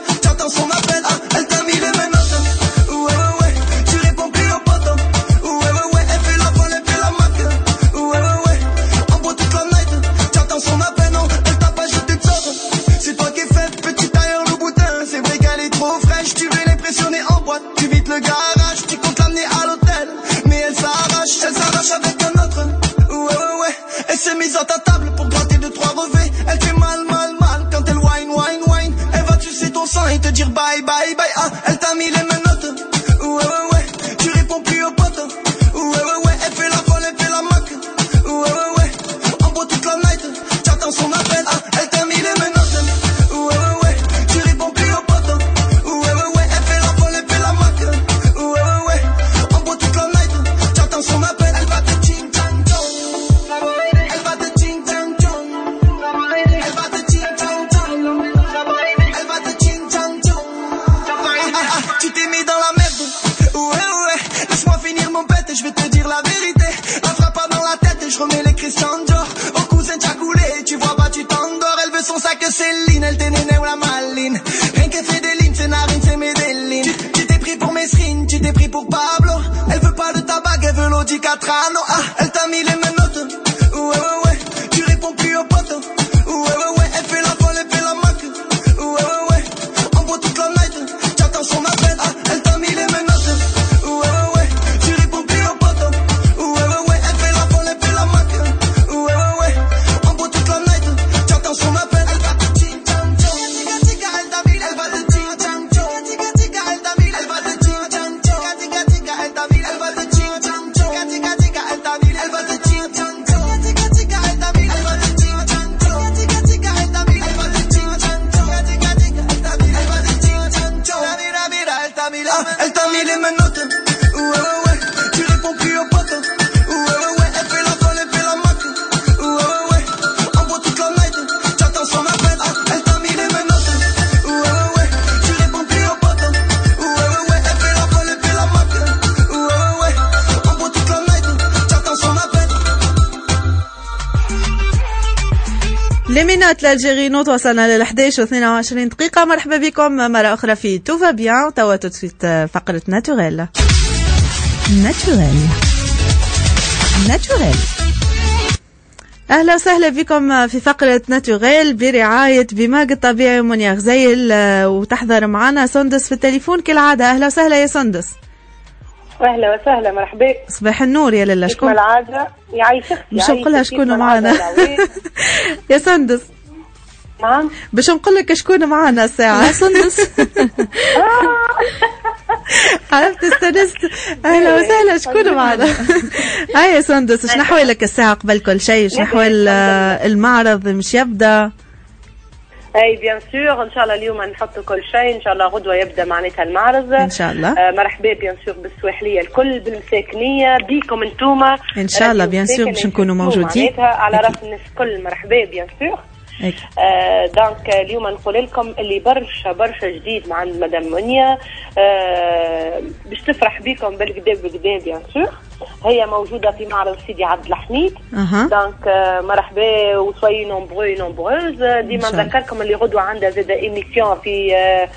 à ta table pour gratter 2-3 revêts. Elle fait mal, mal, mal quand elle whine, whine, whine. Elle va sucer ton sang et te dire bye, bye, bye. Ah, elle t'a mis les menottes. Ouais, ouais, ouais. Tu réponds plus aux potes. Ouais, ouais, ouais. Elle fait la folle, elle fait la moque. Ouais, ouais, ouais. En beau toute la night. J'attends son appel. Ah, elle t'a mis les menottes. Ouais, ouais, ouais. Tu réponds plus aux potes. Ouais, ouais, ouais. Elle fait la folle, elle fait la moque. Ouais, ouais, ouais. En beau toute la night. J'attends son appel. Elle va te ching chang chong. Elle va te ching chang chong. Elle va te ching chang chong. Elle va te ching chang chong. Tu t'es mis dans la merde. Ouais, ouais. Laisse-moi finir mon pète et je vais te dire la vérité. La frappe pas dans la tête et je remets les Christian Dior. Au cousin t'as coulé, tu vois pas, tu t'endors. Elle veut son sac Céline, elle t'énéné ou la maline. Rien qu'elle fait des lignes, c'est Narine, c'est Medellin. Tu t'es pris pour Mesrine, tu t'es pris pour Pablo. Elle veut pas de ta bague, elle veut l'Audi Catrano. Ah, elle t'a mis les menottes. Ouais, ouais, ouais. Tu réponds plus aux potes. Ouais, ouais, ouais. Elle fait la folle, elle fait la moque. Ouais, ouais, ouais. En beau toute la night. J'attends son appel. Ah, elle t'a mis les menottes. Ouais, ouais, ouais. Tu réponds plus aux potes. Ouais, ouais, ouais. Elle fait la folle, elle fait la moque. Ouais, ouais, ouais. En beau toute la night. J'attends son appel. Elle va te ching chang chong. Tika tika, elle t'a mis. Elle va te ching chang chong. Tika tika, elle t'a mis. Elle va te ching chang chong. Tika tika, elle t'a mis. Elle va te ching chang chong. Tika tika, elle t'a mis. Elle va te ching chang chong. Tika tika, elle t'a mis. Elle va te ching chang chong. Tika tika, elle t'a mis. Elle va te ching chang chong. Tika tika, elle t'a mis. Elle va te ching chang chong. Mira, mira, elle t'a mis. Elle t'a mis les menottes. Ouais, ouais, ouais. Tu réponds plus aux potes. Ouais, ouais, ouais. Elle fait la folle, elle fait la moque. Ouais, ouais, ouais. En beau toute la night. J'attends son appel. Ah, elle t'a mis les menottes. Ouais, ouais, ouais. Tu réponds plus aux potes. Ouais, ouais, ouais. Elle fait la folle, elle fait la moque. Ouais, ouais, ouais. En beau toute la night. J'attends son appel. لي مينات الجيري نوت وصلنا ل 11:22 دقيقة. مرحبا بكم مرة أخرى في توفا بيان. توا تسويت فقرة ناتوريل. ناتوريل ناتوريل. أهلا وسهلا بكم في فقرة ناتوريل برعاية بماج الطبيعي ومنيا غزيل. وتحضر معنا سندس في التليفون كالعادة. أهلا وسهلا يا سندس. اهلا وسهلا مرحبا. صباح النور يا لالا. شكون العادة يعيشك؟ باش نقول لها شكون معنا يا سندس؟ نعم باش نقول لك شكون معنا الساعة يا سندس. عرفت استنست. اهلا وسهلا. شكون معنا؟ هاي يا سندس. اش نحوالك الساعة قبل كل شيء؟ اش نحوال المعرض مش يبدا؟ اي بيان سور ان شاء الله اليوم نحط كل شيء. ان شاء الله غدوه يبدا معناتها المعرض ان شاء الله. مرحبا بيان سور بالسواحليه الكل بالمساكنيه بيكم انتوما ان شاء الله بيان سور باش نكونوا موجودين على راس الناس الكل. مرحبا بيان سور. دونك اليوم نقول لكم اللي برشا برشا جديد مع مدام منيا. باش تفرح بكم بالكدا بالكدا بيان سور. هي موجودة في معرض سيدي عبد الحميد. دونك مرحبا وسوي نومبرو نومبروز. ديما نذكركم اللي غدوة عندها زاد ايميسيون في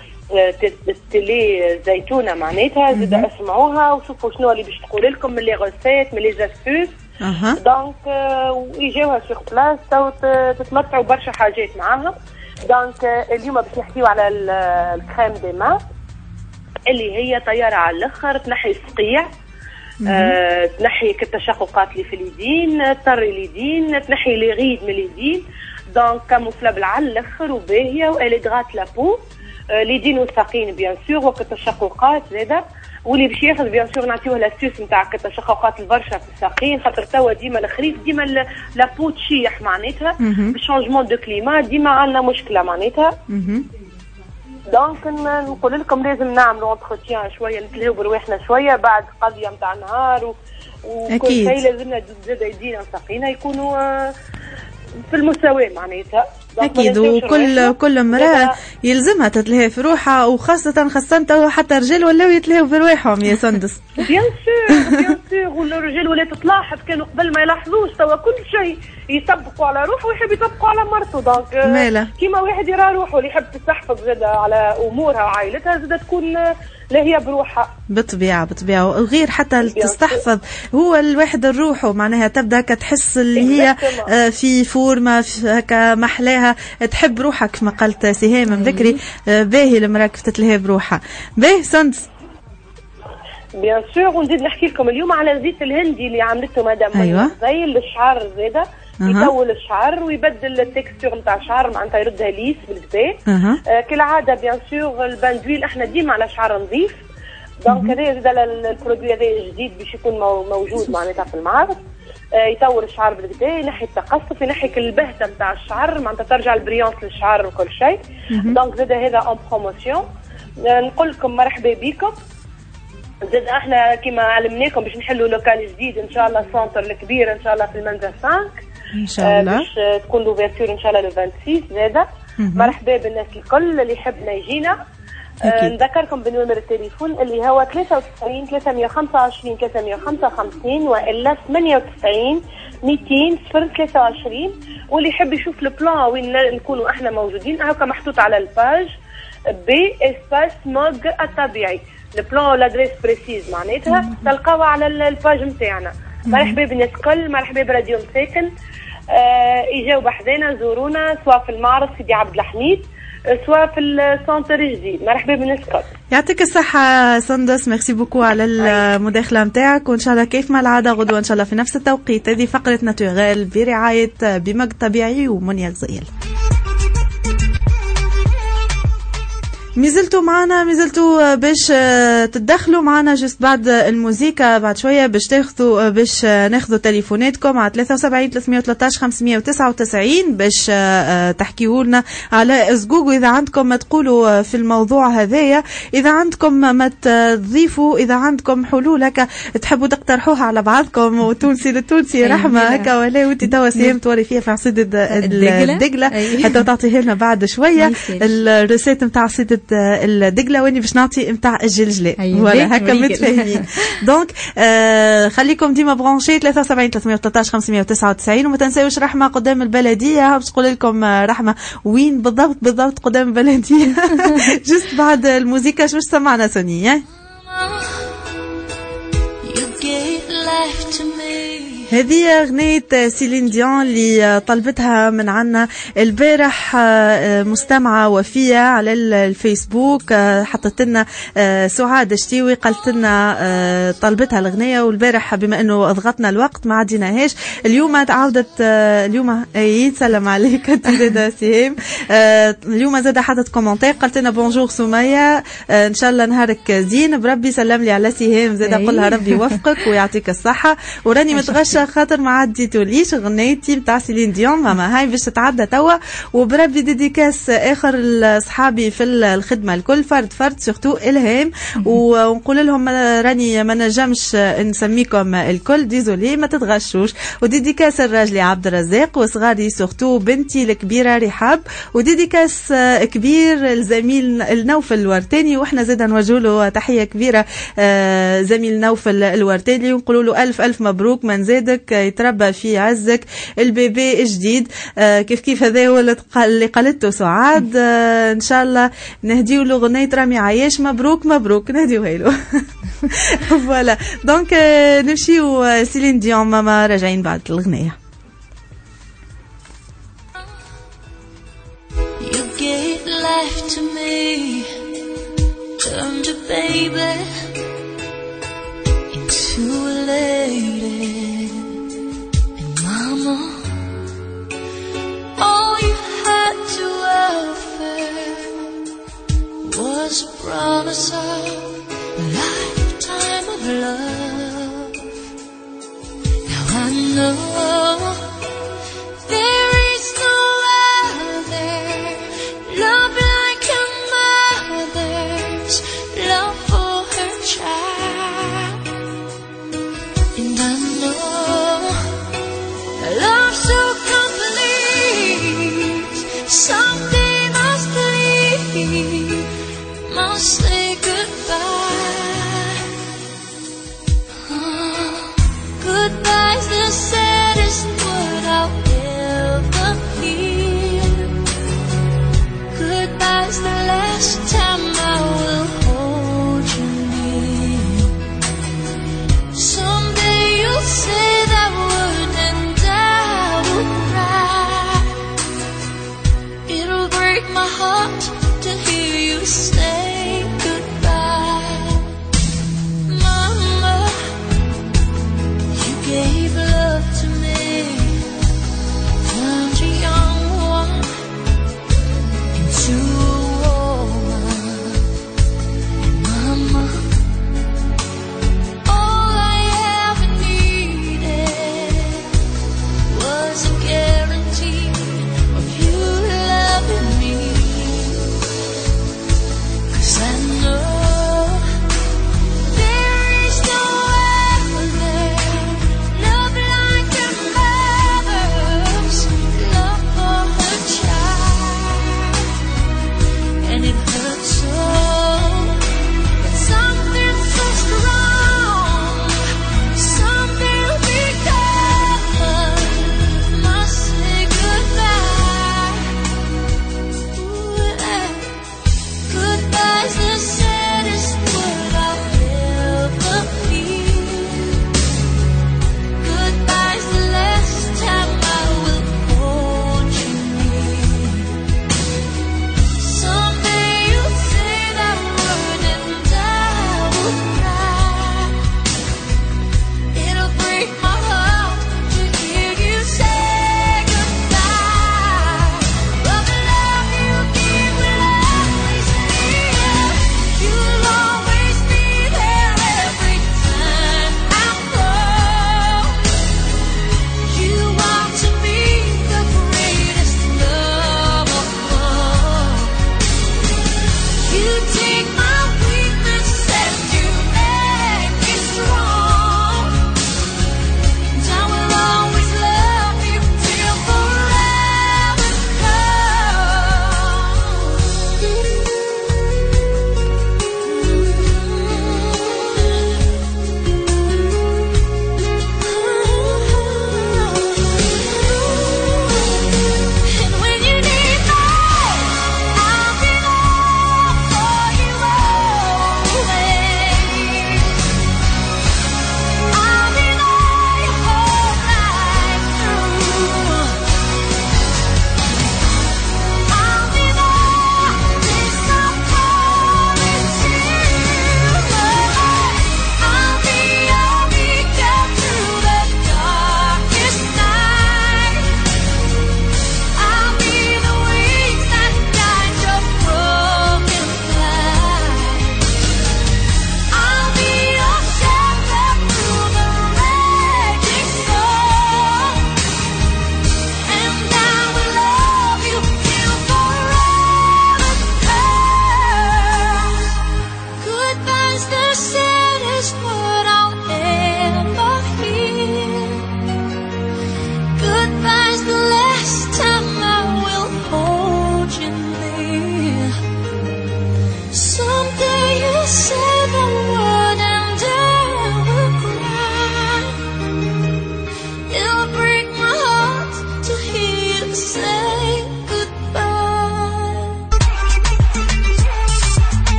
تيلي زيتونة معناتها. زاد اسمعوها وشوفوا شنو اللي باش تقول لكم من لي غوسيت من لي زاستوس. دونك ويجيوها سيغ بلاس تتمتعوا برشا حاجات معاها. دونك اليوم باش نحكيو على الكريم دي مان اللي هي طيارة على الاخر. تنحي السقيع. تنحي التشققات اللي في اليدين. تطري اليدين. تنحي لي غيد من اليدين. دونك كاموفلابل على الاخر وباهيه واليدغات لابو. اليدين والساقين بيان سور وقت التشققات زاده. واللي باش ياخذ بيان سور نعطيوه لاستيوس نتاع التشققات البرشا في الساقين خاطر توا ديما الخريف ديما لابو تشيح معناتها بالشونجمون دو كليما ديما عندنا مشكله معناتها. دونك نقول لكم لازم نعملوا انتروتيان شويه نتلهوا برواحنا شويه بعد قضيه نتاع النهار وكل شيء لازمنا زاد يدينا ساقينا يكونوا في المساواة معناتها. أكيد. وكل امرأة يلزمها تتلهي في روحها وخاصة حتى رجال ولاو يتلهوا في رواحهم يا سندس. بيان سور والرجال ولات تلاحظ كانوا قبل ما يلاحظوش توا كل شيء يطبقوا على روحه ويحب يطبقوا على مرته. دونك كيما واحد يرى روحه اللي يحب تستحفظ زاد على أمورها وعائلتها زاد تكون لا هي بروحها بالطبيعة وغير حتى تستحفظ هو الواحد الروح معناها تبدأ كتحس اللي هي في فورمة هكا محلاها تحب روحك كما قالت سهام من بكري. باهي المرأة كيف تتلهي بروحها. باهي سندس بيان سور. ونزيد نحكي لكم اليوم على الزيت الهندي اللي عملته مدام أيوة. زي الشعر زاده يطول الشعر ويبدل التكستور نتاع الشعر، معناتها يردها ليس بالكدا. كالعاده بيان سور الباندويل احنا ديما على شعر نظيف، دونك هذا زاد البرودوي هذا جديد باش يكون موجود معناتها في المعرض. يطور الشعر بالكدا، ينحي التقصف، ينحي البهته نتاع الشعر، معناتها ترجع البريونس للشعر وكل شيء. دونك زاد هذا اون بروموسيون. نقول لكم مرحبا بكم. زاد احنا كما علمناكم باش نحلوا لوكال جديد ان شاء الله، السونتر الكبير ان شاء الله في المنزل 5 ان شاء الله، باش تكون لوفيرتور ان شاء الله لو 26 زاده. مرحبا بالناس الكل اللي يحبنا يجينا. نذكركم بنمر التليفون اللي هو 93 325 355 والا 98 200 023. واللي يحب يشوف البلان وين نكونوا احنا موجودين هكا محطوط على الباج بي اسباس موغ الطبيعي. البلان لادريس بريسيز معناتها تلقاوها على الباج نتاعنا. مرحبا بالناس الكل، مرحبا براديو مساكن. يجاو بحذانا زورونا سواء في المعرض سيدي عبد الحميد سواء في السونتر الجديد. مرحبا بالناس الكل. يعطيك الصحة سندس، ميرسي بوكو على المداخلة نتاعك، وإن شاء الله كيف ما العادة غدوة إن شاء الله في نفس التوقيت. هذه فقرة ناتوريل برعاية بمج طبيعي ومنيا غزيل. مازلتوا معنا، مازلتوا باش تدخلوا معنا جست بعد الموسيقى بعد شويه باش ناخذوا تليفوناتكم على 73 313 599 باش تحكيوا لنا على زقوق. واذا عندكم ما تقولوا في الموضوع هذايا، اذا عندكم ما تضيفوا، اذا عندكم حلول هكا تحبوا تقترحوها على بعضكم وتونسي للتونسي رحمه هكا، ولا وانت توا سيم توري فيها في عصيده الدقله حتى تعطيها لنا بعد شويه الريسيت نتاع عصيده الدقله واني باش نعطي نتاع الجلجله. ولا هكا متفاهمين. دونك خليكم ديما برونشي 73 313 599. وما تنساوش رحمه قدام البلديه باش تقول لكم رحمه وين بالضبط قدام البلديه. جست بعد الموسيقى شو سمعنا سوني. هذه أغنية سيلين ديون اللي طلبتها من عنا البارح مستمعة وفية على الفيسبوك. حطت لنا سعاد شتيوي قالت لنا طلبتها الأغنية، والبارح بما أنه أضغطنا الوقت ما عديناهاش. اليوم عودت اليوم يتسلم عليك زادة سهام. اليوم زادة حطت كومنتير قالت لنا بونجور سمية، إن شاء الله نهارك زين بربي، سلم لي على سهام زادة قلها ربي يوفقك ويعطيك الصحة. وراني متغشة خاطر ما عديتوليش غنيتي نتاع سيلين ديون ماما هاي باش تتعدى توا، وبربي ديديكاس اخر لاصحابي في الخدمه الكل فرد سورتو الهام. ونقول لهم راني ما نجمش نسميكم الكل ديزولي ما تتغشوش. وديديكاس الراجلي عبد الرزاق وصغاري سورتو بنتي الكبيره رحاب، وديديكاس كبير الزميل النوفل الورتاني، واحنا زيد نوجه له تحيه كبيره زميل نوفل الورتاني ونقولوا له الف مبروك من زادك يتربى في عزك البيبي جديد. كيف هذا هو اللي قالته سعاد. ان شاء الله نهديو له غنية رامي عايش مبروك نهديوها له. فوالا دونك نمشيو سيلين ديون ماما راجعين بعد الغنية. You gave life to me, turned a baby into a lady. Mama, all you had to offer was a promise of a lifetime of love. Now I know there is no other love like a mother's love for her child. And I know love so complete someday must leave, must say goodbye. Goodbye's the saddest word I'll ever hear. Goodbye's the last time I will hold you near. Someday you'll say that word and I will cry. It'll break my heart to hear you say goodbye. Mama, you gave love to me,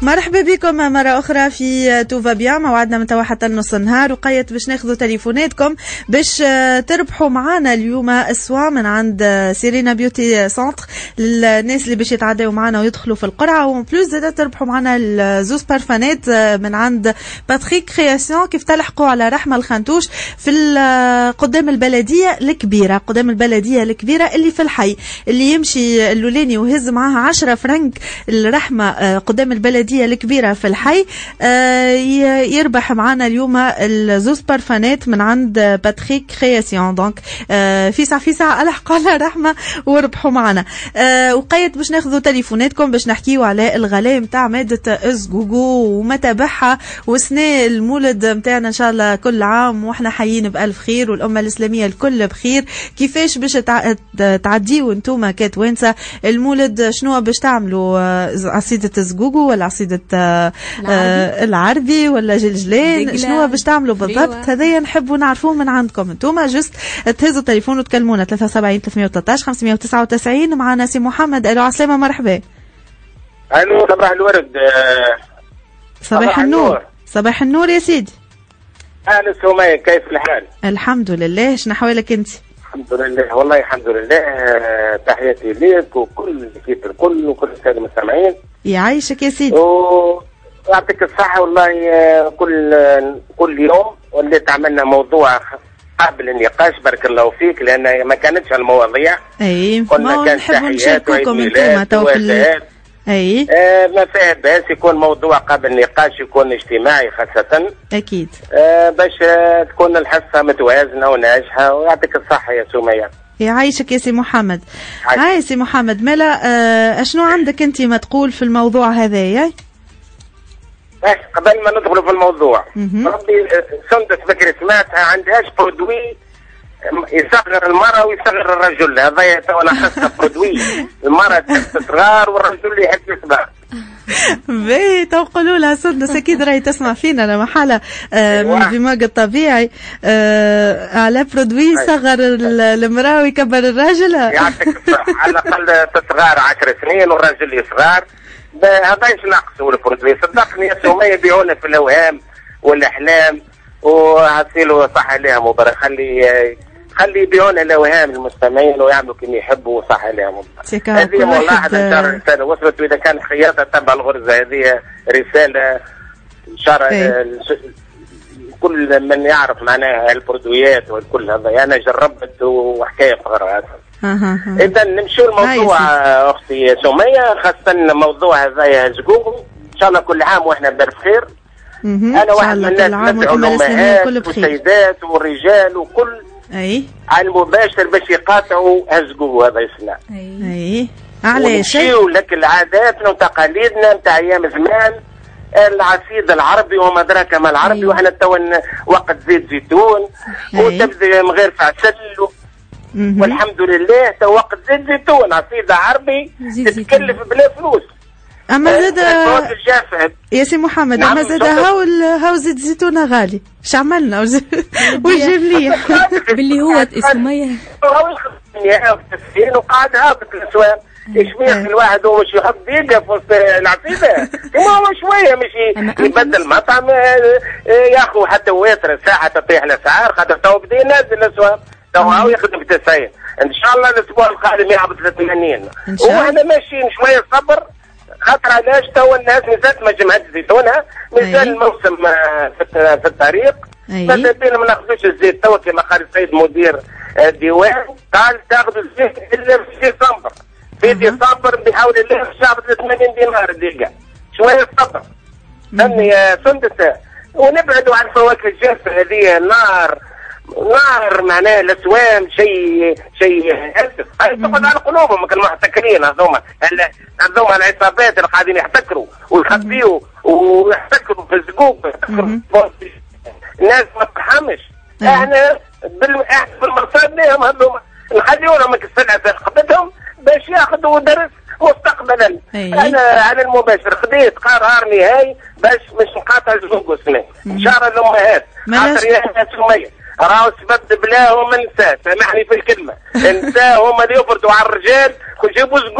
مرحبا بكم مرة أخرى في توفا بيان. موعدنا من توا حتى نص النهار، وقيت باش ناخذوا تليفوناتكم باش تربحوا معنا اليوم أسوا من عند سيرينا بيوتي سنتر للناس اللي باش يتعداو معنا ويدخلوا في القرعة، وبلوس زاد تربحوا معنا الزوز بارفانات من عند باتريك كرياسيون. كيف تلحقوا على رحمة الخنتوش في قدام البلدية الكبيرة، قدام البلدية الكبيرة اللي في الحي، اللي يمشي اللولاني وهز معها 10 فرنك الرحمة قدام البلدية الكبيرة في الحي يربح معنا اليوم الزوز بارفانات من عند باتريك كرياسيون. دونك في ساعة ألحقوا على رحمة وربحوا معنا. وقيت باش ناخذوا تليفوناتكم باش نحكيوا على الغلاء متاع مادة أزجوجو ومتابعها وسنة المولد متاعنا إن شاء الله كل عام وإحنا حيين بألف خير والأمة الإسلامية الكل بخير. كيفاش باش تعديوا انتوما كتوانسة المولد؟ شنو باش تعملوا؟ عصيدة أزجوجو ولا عصيدة العربي ولا جلجلين؟ شنو باش تعملوا بالضبط؟ هذايا نحبوا نعرفوه من عندكم انتوما. جست تهزوا التليفون وتكلمونا 73 313 599. معنا سي محمد. الو عسلامة، مرحبا. الو صباح الورد. صباح النور. صباح النور يا سيدي. اهلا سمية، كيف الحال؟ الحمد لله. شنو احوالك انت؟ الحمد لله والله الحمد لله. تحياتي ليك وكل كيف الكل وكل الساده المستمعين. يعيشك يا سيدي. ويعطيك الصحة والله. كل يوم وليت عملنا موضوع قابل للنقاش، بارك الله فيك، لأن ما كانتش المواضيع. ما كان نحبوا نشاركوكم انتوما تو في ما فيها بأس يكون موضوع قابل للنقاش، يكون اجتماعي خاصة. أكيد. باش تكون الحصة متوازنة وناجحة. ويعطيك الصحة يا سمية. يعيشك يا سي محمد. هاي سي محمد مالا، اشنو عندك انت ما تقول في الموضوع هذايا؟ قبل ما ندخل في الموضوع، ربي سندس بكري سمعتها عندهاش برودوي يصغر المرأة ويصغر الرجل. هذا تو انا خاصة برودوي، المرأة تحب تصغر والرجل يحب يصغر. باهي تو قولوا لها سندس اكيد راهي تسمع فينا انا محالة من الدماغ الطبيعي على برودوي صغر المرأة ويكبر الراجل. يعطيك الصحة. على الاقل تصغر 10 سنين والرجل يصغر. هذا ايش ناقصوا البرودوي؟ صدقني يا سمية يبيعونا في الاوهام والاحلام وهسيلوا صح لها مبارك. خلي يبيعونا الاوهام المستمعين ويعملوا كما يحبوا صح لها مبارك. هذه ملاحظة رسالة وصلت، واذا كان خياطة تبع الغرزة هذه رسالة إشارة كل من يعرف معناها البرودويات والكل هذا. انا جربت وحكاية صغيرة. إذا نمشوا الموضوع أختي سمية، خاصة موضوع هذا زقوق. إن شاء الله كل عام وإحنا بخير. أنا واحد من الناس ندعو الأمهات والسيدات والرجال وكل على المباشر باش يقاطعوا هالزقوق هذا يصنع. علاش؟ ونمشيو لك العاداتنا وتقاليدنا نتاع أيام زمان، العصيد العربي وما أدراك ما العربي. وإحنا تو وقت زيت زيتون وتبدا من غير عسل والحمد لله تو وقت زيت زيتون عصيدة عربي تتكلف بلا فلوس. اما زاد يا سي محمد، اما زاد هاو زيت زيتون غالي. اش عملنا وجيب لي باللي هو سمية وقاعد هابط الاسواق. يشويه الواحد ومش يحط دقيقة في وسط العصيدة. هو شوية مش يبدل مطعم ياخذ حتى ويتر ساعة تطيح الاسعار. خاطر تو بدا ينزل الاسواق، تو هاو يخدم ب 90. ان شاء الله الاسبوع القادم يهبط ل 80. واحنا ماشيين شويه صبر. خاطر علاش تو الناس مازالت ما جمعت زيتونها، مازال الموسم في الطريق. ماذا بينا ما ناخذوش الزيت تو كما قال السيد مدير الديوان، قال تاخذوا الزيت الا في ديسمبر. في ديسمبر بحول الله شعبت 80 دينار الدقيقه. شويه صبر. فهمني يا سندس. ونبعدوا عن الفواكه الجافه هذه. نار معناها الاسوام شيء اسف. تقعد على قلوبهم المحتكرين هذوما العصابات اللي قاعدين يحتكروا ويخبيوا ويحتكروا في الزقوق. الناس ما تفهمش. احنا بالمرصاد لهم هذوما نخليوهم السلعه في رقبتهم باش ياخذوا درس مستقبلا. انا على المباشر خديت قرار نهائي باش مش نقاطع الزقوق السنه. ان شاء الله الامهات خاطر يا سمية راهو سبب بلاهم النساء. سامحني في الكلمه. النساء هم اللي يفرضوا على الرجال ويجيبوا زقوقوا.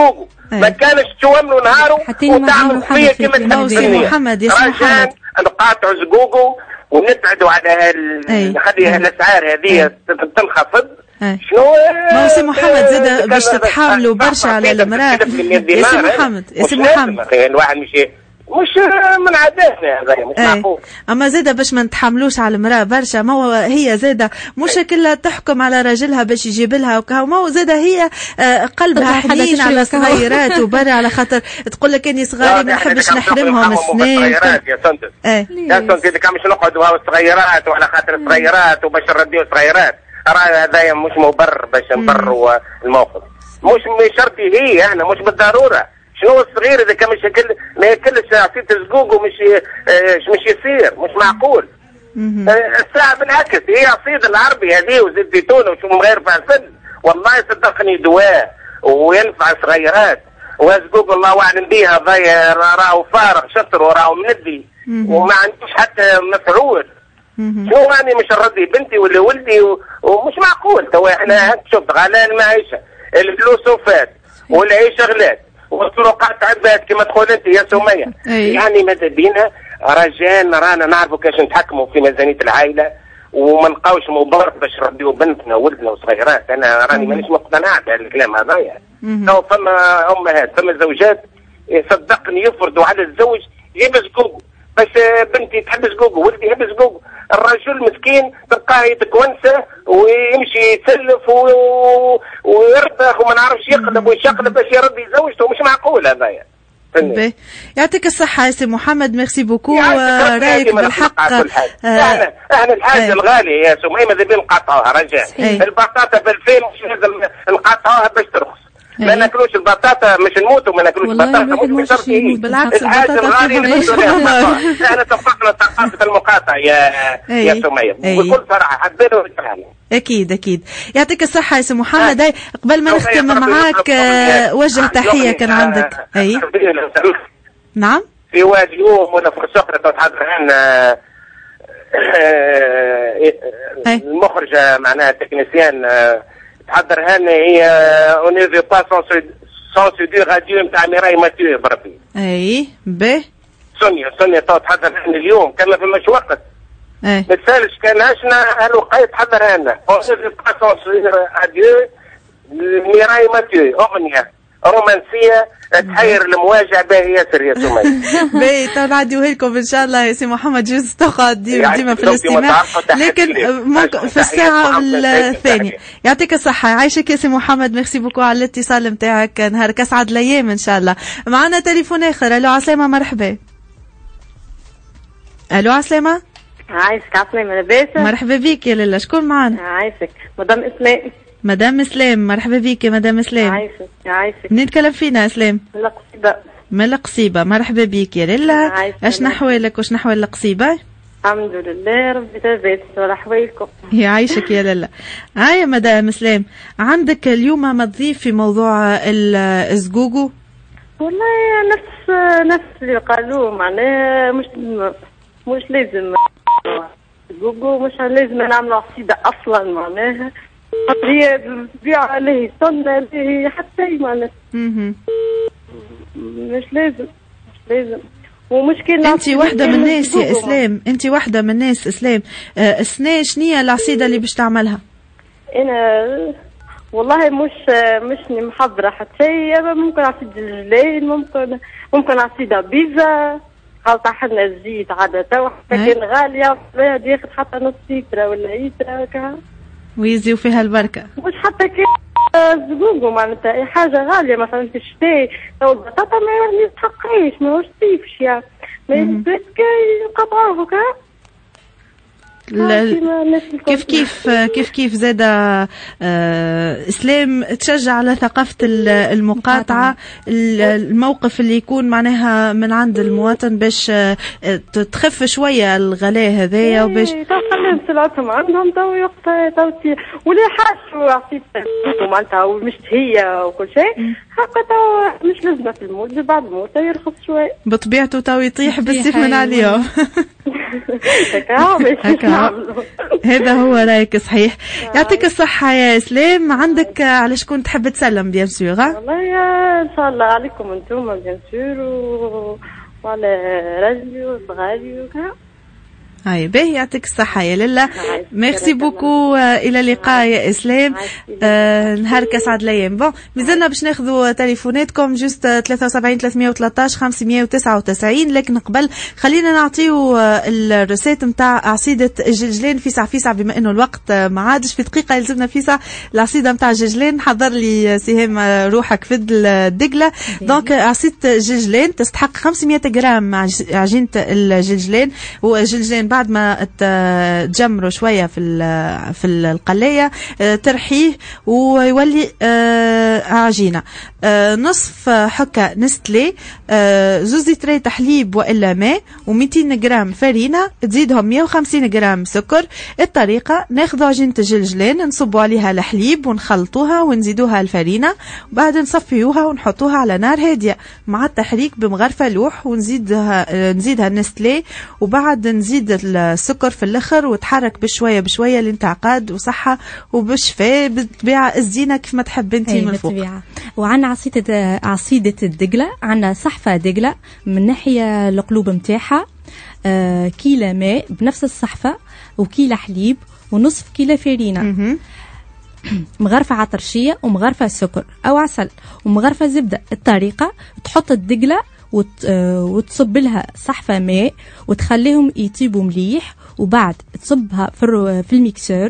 ما كانش تواملوا نهاره وتعمل فيه كما سي محمد يا سي محمد نقاطعوا زقوقه ونبعدوا على نخلي الاسعار هذه تنخفض. شنو ما سي محمد زاد باش تتحاملوا برشا على المراه يا سي محمد يا سي محمد الواحد مش من عاداتنا هذا مش معقول. اما زاده باش ما نتحملوش على المراه برشا، ما هو هي زاده مش كلها تحكم على راجلها باش يجيب لها وكهو، ما هو زاده هي قلبها حنين على صغيرات وبرا، على خاطر تقول لك اني صغاري ما نحبش نحرمهم السنين يا سندس يا سندس كي مش نقعدوا هاو الصغيرات وعلى خاطر الصغيرات وباش نرديو الصغيرات، راه هذايا مش مبرر باش نبرروا الموقف. مش شرط هي احنا مش بالضروره. شنو الصغير اذا كان ما ياكلش عصير زقوق ومش مش يصير مش معقول. الساعه بالعكس هي عصير العربي هذه وزيت زيتون وشو من غير فلفل، والله صدقني دواء وينفع الصغيرات. وزقوق الله اعلم بيها راهو فارغ شطر وراهو مندي وما عندوش حتى مفعول. شو يعني مش نردي بنتي ولا ولدي ومش معقول. تو احنا شوف غلاء المعيشه، الفلوس وفات والعيشه غلات والطرقات عبات كما تقول انت يا سميه. يعني ماذا بينا رجال رانا نعرفوا كيفاش نتحكموا في ميزانيه العائله وما نلقاوش مبرر باش نربيو بنتنا وولدنا وصغيرات. انا راني مانيش مقتنع بهالكلام هذايا. تو فما امهات فما زوجات صدقني يفرضوا على الزوج يجيب زقوق باش بنتي تحب زقوق وولدي يحب زقوق. الرجل مسكين تلقاه يتكونسه ويمشي يتسلف ويرتاح وما نعرفش يقلب ويشقلب باش يربي زوجته. مش معقول هذايا. يعطيك الصحة يا سي محمد، ميرسي بوكو. رايك بالحق احنا الحاجة الغالية يا سمية ماذا بين نقطعوها رجاء. البطاطا بالفيل مش لازم نقطعوها باش ترخص. ما ناكلوش البطاطا مش نموتوا، ما ناكلوش البطاطا مش شرط. بالعكس الحاجة الغالية احنا اتفقنا ثقافة المقاطعة يا سمية بكل صراحة حبينا ونفهمنا. اكيد يعطيك الصحة يا سي محمد. قبل ما نختم معاك وجه تحية كان عندك. اي نعم في واحد يوم ولا فرصة أخرى تحضر لنا المخرجة معناها التكنيسيان تحضر لنا هي اونيفي با سونسيدي راديو نتاع ميراي ماتيو بربي. اي به سونيا تحضر لنا اليوم كان فماش وقت. ما تسالش كان عشنا الوقاية تحضر لنا اونيفي با سونسيدي راديو ميراي ماتيو اغنية رومانسية تحير المواجع باهي ياسر يا سمية. باهي تنعديوه لكم ان شاء الله يا سي محمد. جوز تقعد ديما في الاستماع لكن ممكن في الساعة الثانية. يعطيك الصحة يعيشك يا سي محمد. ميرسي بوكو على الاتصال نتاعك، نهارك اسعد الايام ان شاء الله. معنا تليفون اخر. الو عسلامة مرحبا. الو عسلامة. عايشك عسلامة لاباس. مرحبا بيك يا لاله. شكون معنا؟ عايشك مدام اسلام. مدام اسلام مرحبا بيك يا مدام اسلام. عايشك منين تكلم فينا اسلام؟ من القصيبة. من القصيبة. مرحبا بيك يا لاله. اشنا احوالك وشنا احوال القصيبة؟ الحمد لله ربي تبارك ولا احوالكم. يعيشك يا لاله. يا مدام اسلام عندك اليوم ما تضيف في موضوع الزقوقو؟ والله نفس اللي قالوه معناه مش لازم زقوقو، مش لازم نعملوا عصيدة اصلا معناها هي بيع عليه سنة عليه حتى معناها مش لازم ومشكلة. انت واحدة من الناس يا اسلام، انت واحدة من الناس اسلام. سنة شنية العصيدة اللي باش تعملها؟ انا والله مش محضرة حتى شيء. ممكن عصيدة الجلال، ممكن عصيدة بيزا خلطة حنا الزيت عادة وحتى كان غالية هذه ياخد حتى نص لتر ولا لتر هكا ويزيو فيها البركة. مش حتى كي زقوقو معناتها اي حاجة غالية مثلا في الشتاء لو البطاطا ما يستحقيش ما هوش صيفش يعني ما يلبس ينقطعوه هكا. كيف زادة اسلام تشجع على ثقافة المقاطعة، الموقف اللي يكون معناها من عند المواطن باش تخف شوية الغلاء هذايا وباش خليهم سلعتهم عندهم تو يقطع ولا حاجة عصيت معناتها ومشتهية وكل شيء حقا تو مش لازمة في الموت بعد الموت يرخص شوية بطبيعته تو يطيح بالسيف من عليهم. هذا هو رايك صحيح. يعطيك الصحة يا إسلام. عندك على شكون تحب تسلم بيان سور؟ والله إن شاء الله عليكم أنتم بيان سور وعلى رجلي وصغاري وكذا. هاي باهي يعطيك الصحة يا لله. ميرسي بوكو. إلى اللقاء يا إسلام. نهارك أسعد الأيام. بون مازلنا باش ناخذوا تليفوناتكم جوست 73 313 599. لكن قبل خلينا نعطيو الرسالة نتاع عصيدة الجلجلان فيسع بما إنه الوقت ما عادش في دقيقة يلزمنا فيسع العصيدة نتاع الجلجلان. حضر لي سهام روحك في الدقلة. دونك عصيدة الجلجلان تستحق 500 جرام عجينة الجلجلان. والجلجلان بعد ما تجمروا شوية في القلاية ترحيه ويولي عجينة. نصف حكة نستلي، 2 لتر تحليب وإلا ماء، و200 جرام فرينة، تزيدهم 150 جرام سكر. الطريقة: ناخذ عجينة الجلجلان نصبوا عليها الحليب ونخلطوها ونزيدوها الفرينة، وبعد نصفيوها ونحطوها على نار هادية مع التحريك بمغرفة لوح، ونزيدها النستلي، وبعد نزيد السكر في الاخر وتحرك بشويه بشويه لانتعقاد وصحه وبشفاء بالطبيعه الزينه كيف ما تحب انت من فوق. وعندنا عصيده الدقله. عندنا صحفه دقله من ناحيه القلوب نتاعها، كيلو ماء بنفس الصحفه، وكيلو حليب، ونصف كيلو فرينه، مغرفه عطرشيه، ومغرفه سكر او عسل، ومغرفه زبده. الطريقه: تحط الدقله وتصب لها صحفة ماء وتخليهم يطيبوا مليح، وبعد تصبها في الميكسور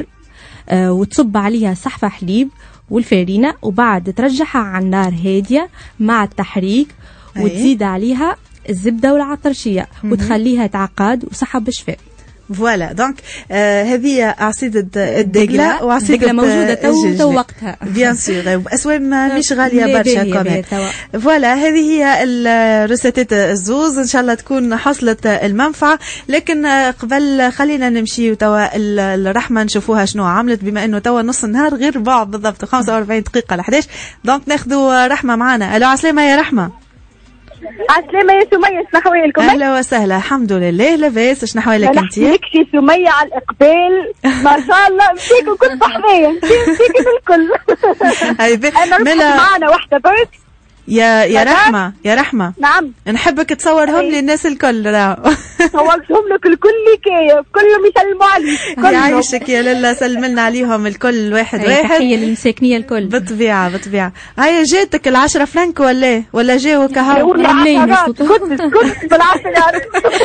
وتصب عليها صحفة حليب والفرينة، وبعد ترجعها على النار هادية مع التحريك، وتزيد عليها الزبدة والعطرشية وتخليها تعقد وصحة بشفاء. فوالا دونك هذه عصيدة الدقلة. وعصيدة موجودة تو وقتها بيان سور، أسوام مش غالية برشا كمان. فوالا هذه هي الرسالات الزوز، إن شاء الله تكون حصلت المنفعة. لكن قبل خلينا نمشي توا الرحمة نشوفوها شنو عملت، بما إنه توا نص النهار غير بعض بالضبط 45 دقيقة ل11. دونك ناخذوا رحمة معنا. ألو عسلامة يا رحمة. عسلامة يا سمية، شنو حوالكم؟ أهلا وسهلا. الحمد لله لاباس. شنو حوالك انت؟ نحكي سمية على الإقبال ما شاء الله. مشيكوا كل صحبية، مشيكوا بالكل. أنا رحت معنا واحدة برك يا رحمة نعم، نحبك تصورهم لي الناس الكل. صورتهم لك الكل كيف كلهم يسلموا عليك. يعيشك يا لله، سلم لنا عليهم الكل واحد. تحية للمساكنية الكل. بالطبيعة. هاي جاتك 10 فرنك ولا جاوا كهو؟ كنت بالعشرة.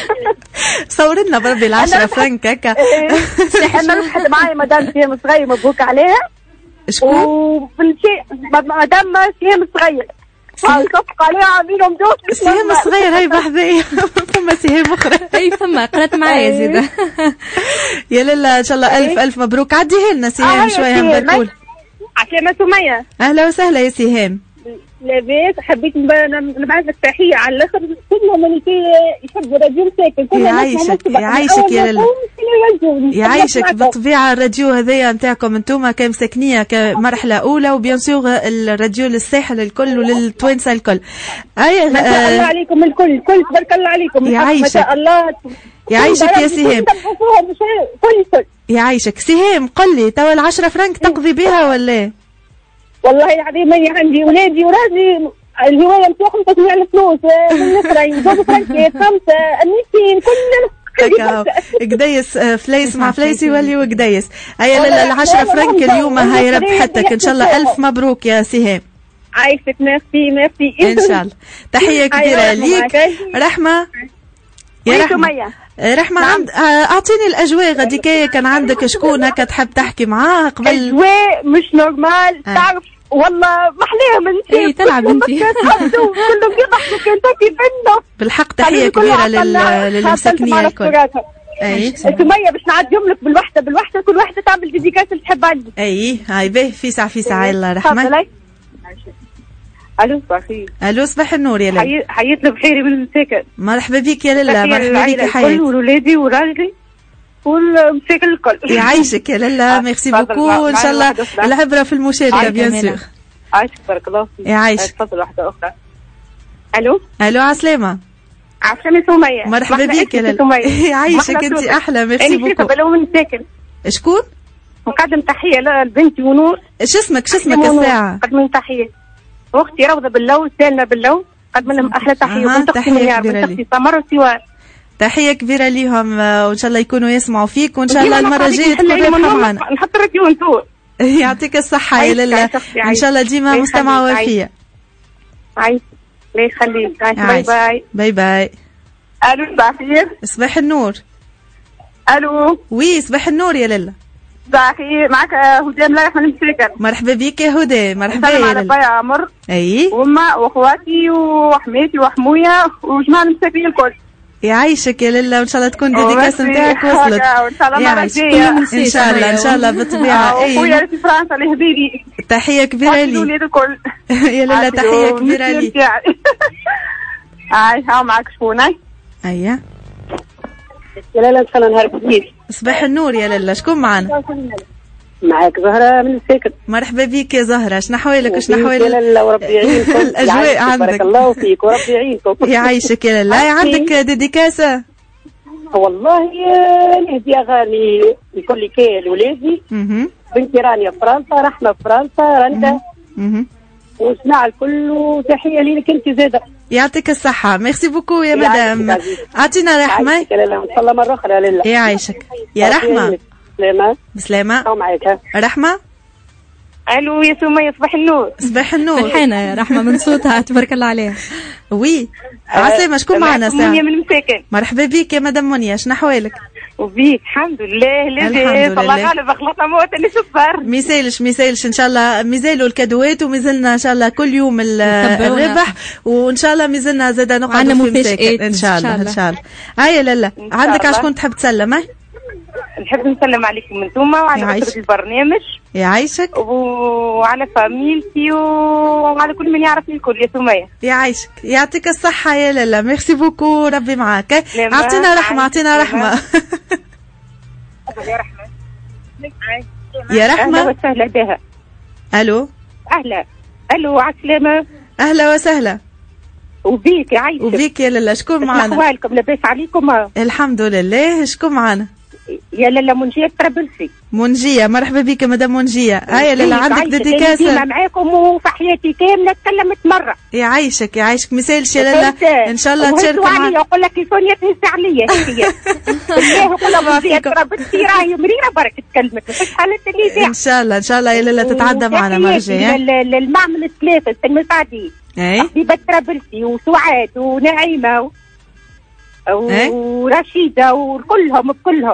صورنا بربي 10 فرنك هكا. أنا رحت معي مدام سهام صغير مبروك عليها. شكون؟ وبالشيء مدام سهام صغير صفق عليها عاملهم دوس. سهام الصغير هاي بحذية. ثم سهام أخرى. أي ثم قرأت معايا زيادة. يا لله إن شاء الله ألف مبروك. عديها لنا سهام شوية نباركول. عسلامة سمية. أهلا وسهلا يا سهام. لاباس. حبيت نبعث لك تحية على الآخر كلهم اللي يحبوا راديو ساكن. يعيشك يا لله. يعيشك. بالطبيعة الراديو هذايا نتاعكم انتوما كمساكنية كمرحلة أولى، وبيان سور الراديو للساحل الكل وللتوانسة الكل. ما شاء الله عليكم الكل تبارك الله عليكم. يعيشك. ما شاء الله. يعيشك يا سهام. يعيشك سهام. قل لي توا 10 فرنك تقضي بها ولا؟ والله العظيم هي عندي ولادي وراسي الهوايه نتاعهم تسمع الفلوس من نصرين 2 فرنكات 5 200 كل قديس فليس مع فليس يولي وقديس. هيا 10 فرنك اليوم هاي ربحتك ان شاء الله. الف مبروك يا سهام. عايشك. ميرسي ان شاء الله. تحيه كبيره ليك رحمه. يا رحمة نعم. أعطيني الأجواء غديكية. كان عندك شكون هكا تحب تحكي معاه قبل؟ أجواء مش نورمال. تعرف والله محليهم انت. اي تلعب انت. كلهم يضحكوا كنتاكي بينا. بالحق تحية كبيرة للمساكنية الكل. اي سمية باش نعديهم لك بالوحدة كل واحدة تعمل ديديكاس اللي تحب عندي. اي هاي به في ساعة يلا رحمة. الو صباحي. الو صباح النور يا ليلى. حياتنا بخير من الساكن. مرحبا بك يا ليلى. مرحبا بك حياتي. وولادي وراجلي والمساكن الكل. يعيشك يا ليلى. ميرسي بوكو. ان شاء الله العبرة في المشاركة بيان سور. عايشك بارك الله فيك. يعيشك. تفضل واحدة أخرى. الو عسلامة. عشان سمية. مرحبا بك يا لالا. يعيشك انت احلى. ميرسي بوكو. من ساكن. شكون؟ نقدم تحيه لبنتي ونور. ايش اسمك الساعه؟ نقدم تحيه اختي روضه باللو سالمه باللو، نقدم لهم احلى تحيه. وبنت اختي منيار، بنت اختي سمر وسوار. تحيه كبيره ليهم، وان شاء الله يكونوا يسمعوا فيك، وان شاء الله المره الجايه تكون رابحه معنا. نحط الراديو نتور. يعطيك الصحه يا لالا، ان شاء الله ديما مستمعه وفيه. عايش الله يخليك. باي باي. باي باي. الو صباح الخير. صباح النور. الو. وي صباح النور يا لالا. صباح الخير، معك هدى ملايح من المساكن. مرحبا بك يا هدى. مرحبا يا لالا. بايا عمر. اي. وما واخواتي وحماتي وحمويا وجماعه المساكين الكل. يعيشك يا لالا، وان شاء الله تكون ديديكاس نتاعك وصلت. وان شاء الله المره الجايه. ان شاء الله ان شاء الله بالطبيعه. اي خويا في فرنسا اللي هبيبي. تحيه كبيره لي. الولاد الكل. يا لالا تحيه كبيره لي. ها معك شكون؟ اييه يا لالا ان شاء الله نهار جديد. صباح النور يا لالا. شكون معنا؟ معك زهره من الساكن. مرحبا بك يا زهره. شنو احوالك؟ شنو احوالك؟ يا لالا وربي يعينكم. الاجواء عندك. بارك الله فيك وربي يعينكم. يعيشك يا لالا. عندك ديديكاسه؟ والله نهدي اغاني لكل كي لولادي. بنتي رانيا في فرنسا، رحمه في فرنسا، رندا وسمع الكل، وتحيه ليك انت زاده. يعطيك الصحة. ميرسي بوكو يا مدام. أعطينا رحمة. إن شاء الله مرة أخرى لله. يعيشك يا رحمة. بسلامة. بسلامة. أو معك رحمة. الو يا سمية صباح النور. صباح النور. فرحانة يا رحمة من صوتها تبارك الله عليها. وي عسلامة. شكون معنا ساعة؟ منيا من المساكن. مرحبا بك يا مدام منيا. شنو أحوالك؟ وبيك الحمد لله. الحمد لله. الله غالب خلطنا موت اللي شفر. ميسالش ان شاء الله. مازالوا الكادوات ومازلنا ان شاء الله كل يوم الربح، وان شاء الله مازلنا زاده نقعد في مساكن ان شاء الله. ان شاء الله. هيا لالا عندك عشكون تحب تسلم؟ نحب نسلم عليكم انتم وعلى أسرة البرنامج. يعيشك. وعلى فاميلتي وعلى كل من يعرفني الكل يا سمية. يعيشك. يعطيك الصحة يا لالا. ميرسي بوكو. ربي معاك. اعطينا رحمة. اعطينا رحمة. يا رحمة. يا رحمة. أهلا وسهلا بها. ألو. أهلا. ألو عالسلامة. أهلا وسهلا. وبيك يعيشك. وبيك يا لالا. شكون معنا؟ أحوالكم لاباس عليكم؟ الحمد لله. شكون معنا؟ يا لالا منجية طرابلسي. منجية. مرحبا بك مدام منجية. هيا لالا عندك ديديكاسة. ديما معاكم وفي حياتي كاملة تكلمت مرة. يعيشك يعيشك. مثالش يا لالا ان شاء الله تشارك معنا. يقول لك سونيا تنسى عليا هي. بالله كلها منجية طرابلسي راهي مريرة برك تكلمت مفيش حالة اللي ان شاء الله ان شاء الله يا لالا تتعدى معنا مرة جاية. المعمل الثلاثة المساعدين. حبيبة طرابلسي وسعاد ونعيمة ورشيدة وكلهم بكلهم.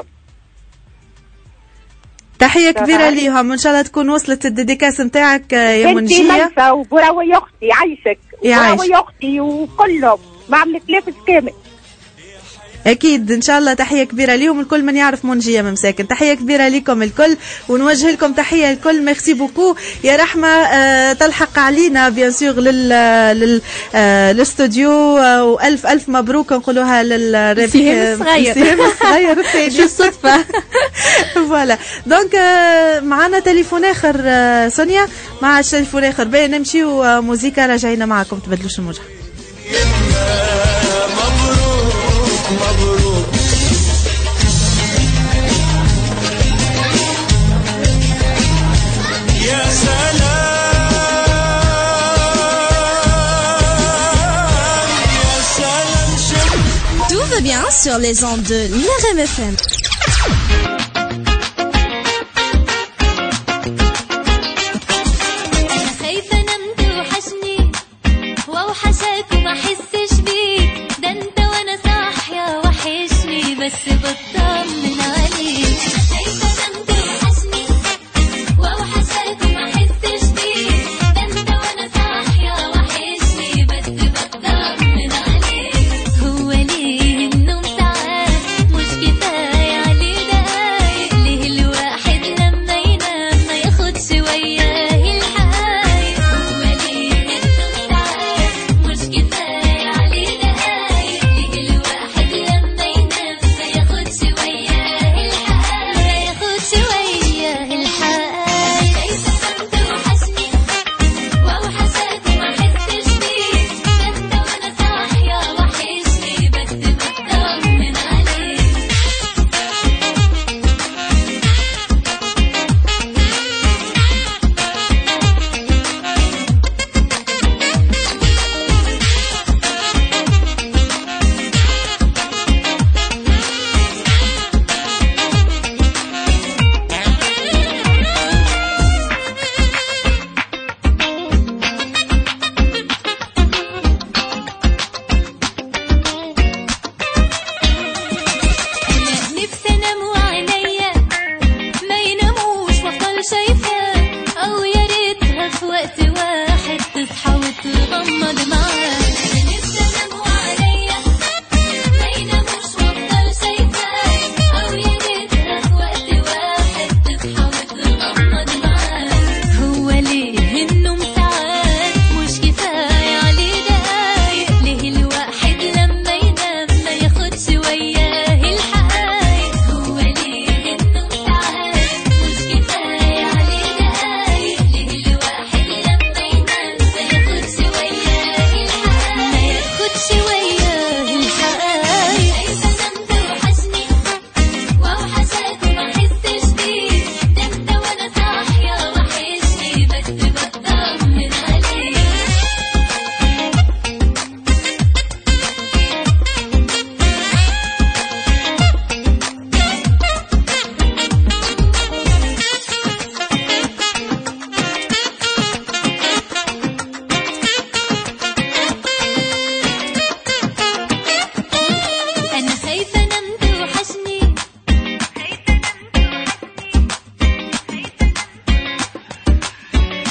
تحية كبيرة ليهم، وإن شاء الله تكون وصلت الديديكاس نتاعك يا منجية. بنتي ملسة وبراوي أختي يعيشك. براوي أختي وكلهم معملة لابس كامل. أكيد إن شاء الله. تحية كبيرة ليهم الكل من يعرف منجية من مساكن. تحية كبيرة لكم الكل، ونوجه لكم تحية الكل. ميرسي بوكو يا رحمة. تلحق علينا بيان سور للاستوديو، وألف مبروك نقولوها للربح. سهام الصغير شو الصدفة. فوالا دونك معنا تليفون آخر سونيا. مع التليفون آخر باين نمشي وموزيكا راجعين معكم تبدلوش الموجة. مبروك يا سلام يا سلام. Tout va bien sur les ondes de l'RMFM. خايفة انام توحشني واوحشك وما احسش بيك، ده انت وانا صاحية وحشني بس بطمن عليك. خايفة انام توحشني واوحشك وما احسش بيك، ده انت وانا صاحية وحشني بس بطمن عليك. هو ليه النوم ساعات مش كفاية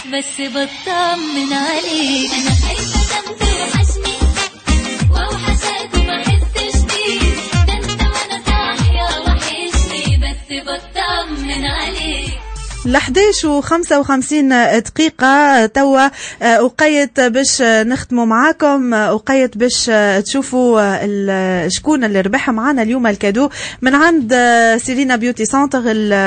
بس بطمن عليك. أنا خايفة توحشني وأوحشك وما حسش بيك، ده أنت وأنا صاحية وحشني بس بطمن عليك. 11:55 دقيقة توا وقيت باش نختموا معاكم، وقيت باش تشوفوا شكون اللي ربح معنا اليوم الكادو من عند سيرينا بيوتي سنتر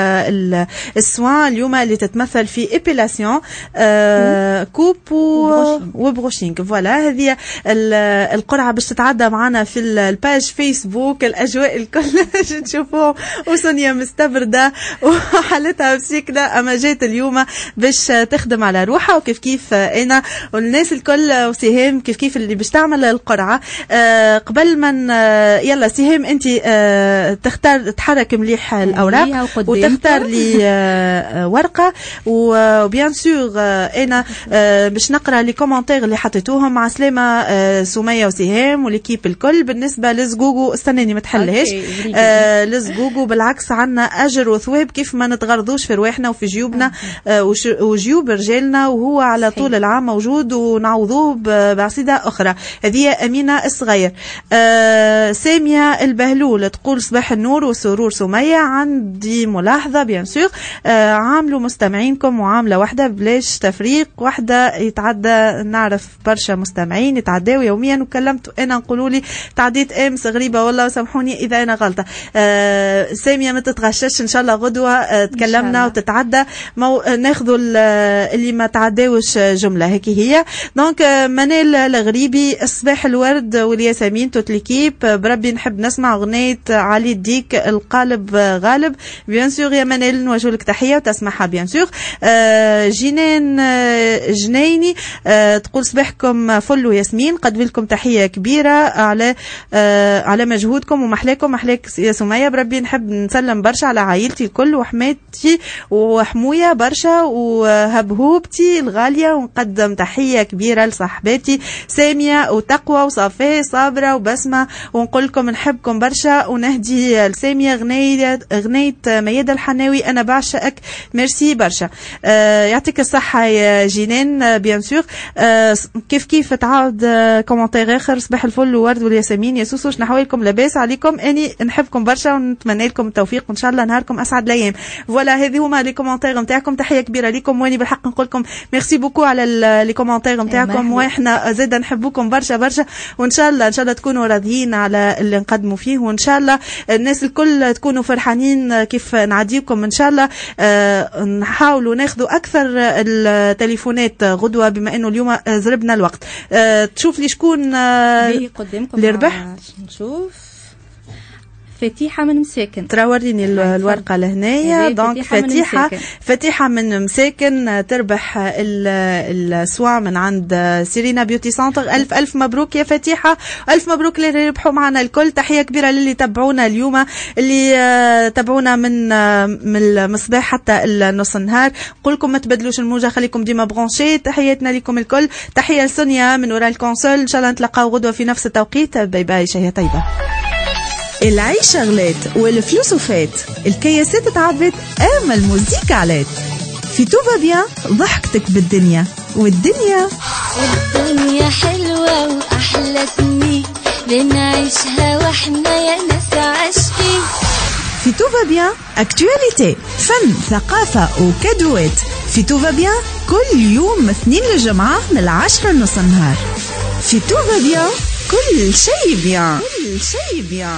السوان اليوم اللي تتمثل في إبيلاسيون كوب وبروشينغ. فوالا هذه القرعة باش تتعدى معنا في الباج فيسبوك. الأجواء الكل تشوفوه وسونيا مستبردة وحالتها مسكنة، أما جيت اليوم باش تخدم على روحها وكيف كيف أنا والناس الكل وسهام كيف كيف اللي باش تعمل القرعة. قبل من يلا سهام أنت تختار تحرك مليح الأوراق وتختار لي ورقة، وبيان سور أنا باش نقرأ لي كومنتير اللي حطيتوهم. مع سلامة سمية وسهام والكيب الكل. بالنسبة لزقوقو استناني ما تحلهاش لزقوقو بالعكس عنا أجر وثواب كيف ما نتغرضوش في رواحنا وفي جيوبنا وجيوب رجالنا، وهو على طول العام موجود ونعوضوه بعصيدة أخرى. هذه أمينة الصغير. سامية البهلول تقول صباح النور والسرور سمية، عندي ملاحظة بيان سور عاملوا مستمعينكم وعاملة واحدة بلاش تفريق، واحدة يتعدى. نعرف برشا مستمعين يتعداوا يوميا وكلمت أنا نقولوا لي تعديت أمس غريبة والله سامحوني إذا أنا غلطة. سامية ما تتغشش إن شاء الله غدوة تكلمنا وتتعدى ناخذوا اللي ما تعداوش جملة هيك هي. دونك منال الغريبي الصباح الورد والياسمين توت ليكيب بربي نحب نسمع أغنية علي الديك القالب غالب. بيان سور يا منال نوجه لك تحية وتسمعها بيان سور. جنان جنيني تقول صباحكم فل وياسمين، قدم لكم تحية كبيرة على مجهودكم ومحلاكم. محلاك يا سمية بربي نحب نسلم برشا على عائلتي الكل وحماتي وحموية برشا وهبهوبتي الغالية، ونقدم تحية كبيرة لصاحباتي سامية وتقوى وصافية صابرة وبسمة، ونقول لكم نحبكم برشا. ونهدي لسامية غنية ميادة الحناوي أنا بعشقك. ميرسي برشا. يعطيك الصحة يا جنان. بيان سور كيف تعاود كومنتير آخر. صباح الفل وورد والياسمين يا سوسو شنو حوالكم لاباس عليكم؟ أني نحبكم برشا ونتمنى لكم التوفيق وإن شاء الله نهاركم أسعد الأيام. فوالا هذه هما لي كومنتير نتاعكم. تحية كبيرة لكم واني بالحق نقول لكم ميرسي بوكو على لي كومنتير نتاعكم، واحنا زاده نحبوكم برشا برشا، وان شاء الله تكونوا راضيين على اللي نقدموا فيه، وان شاء الله الناس الكل تكونوا فرحانين كيف نعديكم. ان شاء الله نحاولوا ناخذوا اكثر التليفونات غدوه بما انه اليوم زربنا الوقت. تشوف لي شكون اللي ربح. نشوف فتيحة من مساكن. تراوريني الورقة لهنايا. دونك فتيحة من مساكن تربح السوا من عند سيرينا بيوتي سنتر. ألف مبروك يا فتيحة، ألف مبروك اللي ربحوا معنا الكل. تحية كبيرة للي تابعونا اليوم، اللي تابعونا من المصباح حتى النص النهار. نقولكم ما تبدلوش الموجة، خليكم ديما برونشي. تحياتنا لكم الكل. تحية لسونيا من وراء الكونسول. إن شاء الله نتلقاو غدوة في نفس التوقيت. باي باي. شهية طيبة. العيش شغلات والفلوس وفات، الكياسات تعبت اما الموزيكا علات. في توفا بيان ضحكتك بالدنيا والدنيا حلوة وأحلى سنين بنعيشها واحنا يا ناس عاشقين. في توفا بيان اكتواليتي، فن، ثقافة وكادوات. في توفا بيان كل يوم اثنين للجمعة من 10 لنص النهار. في توفا بيان كل شيء بيان.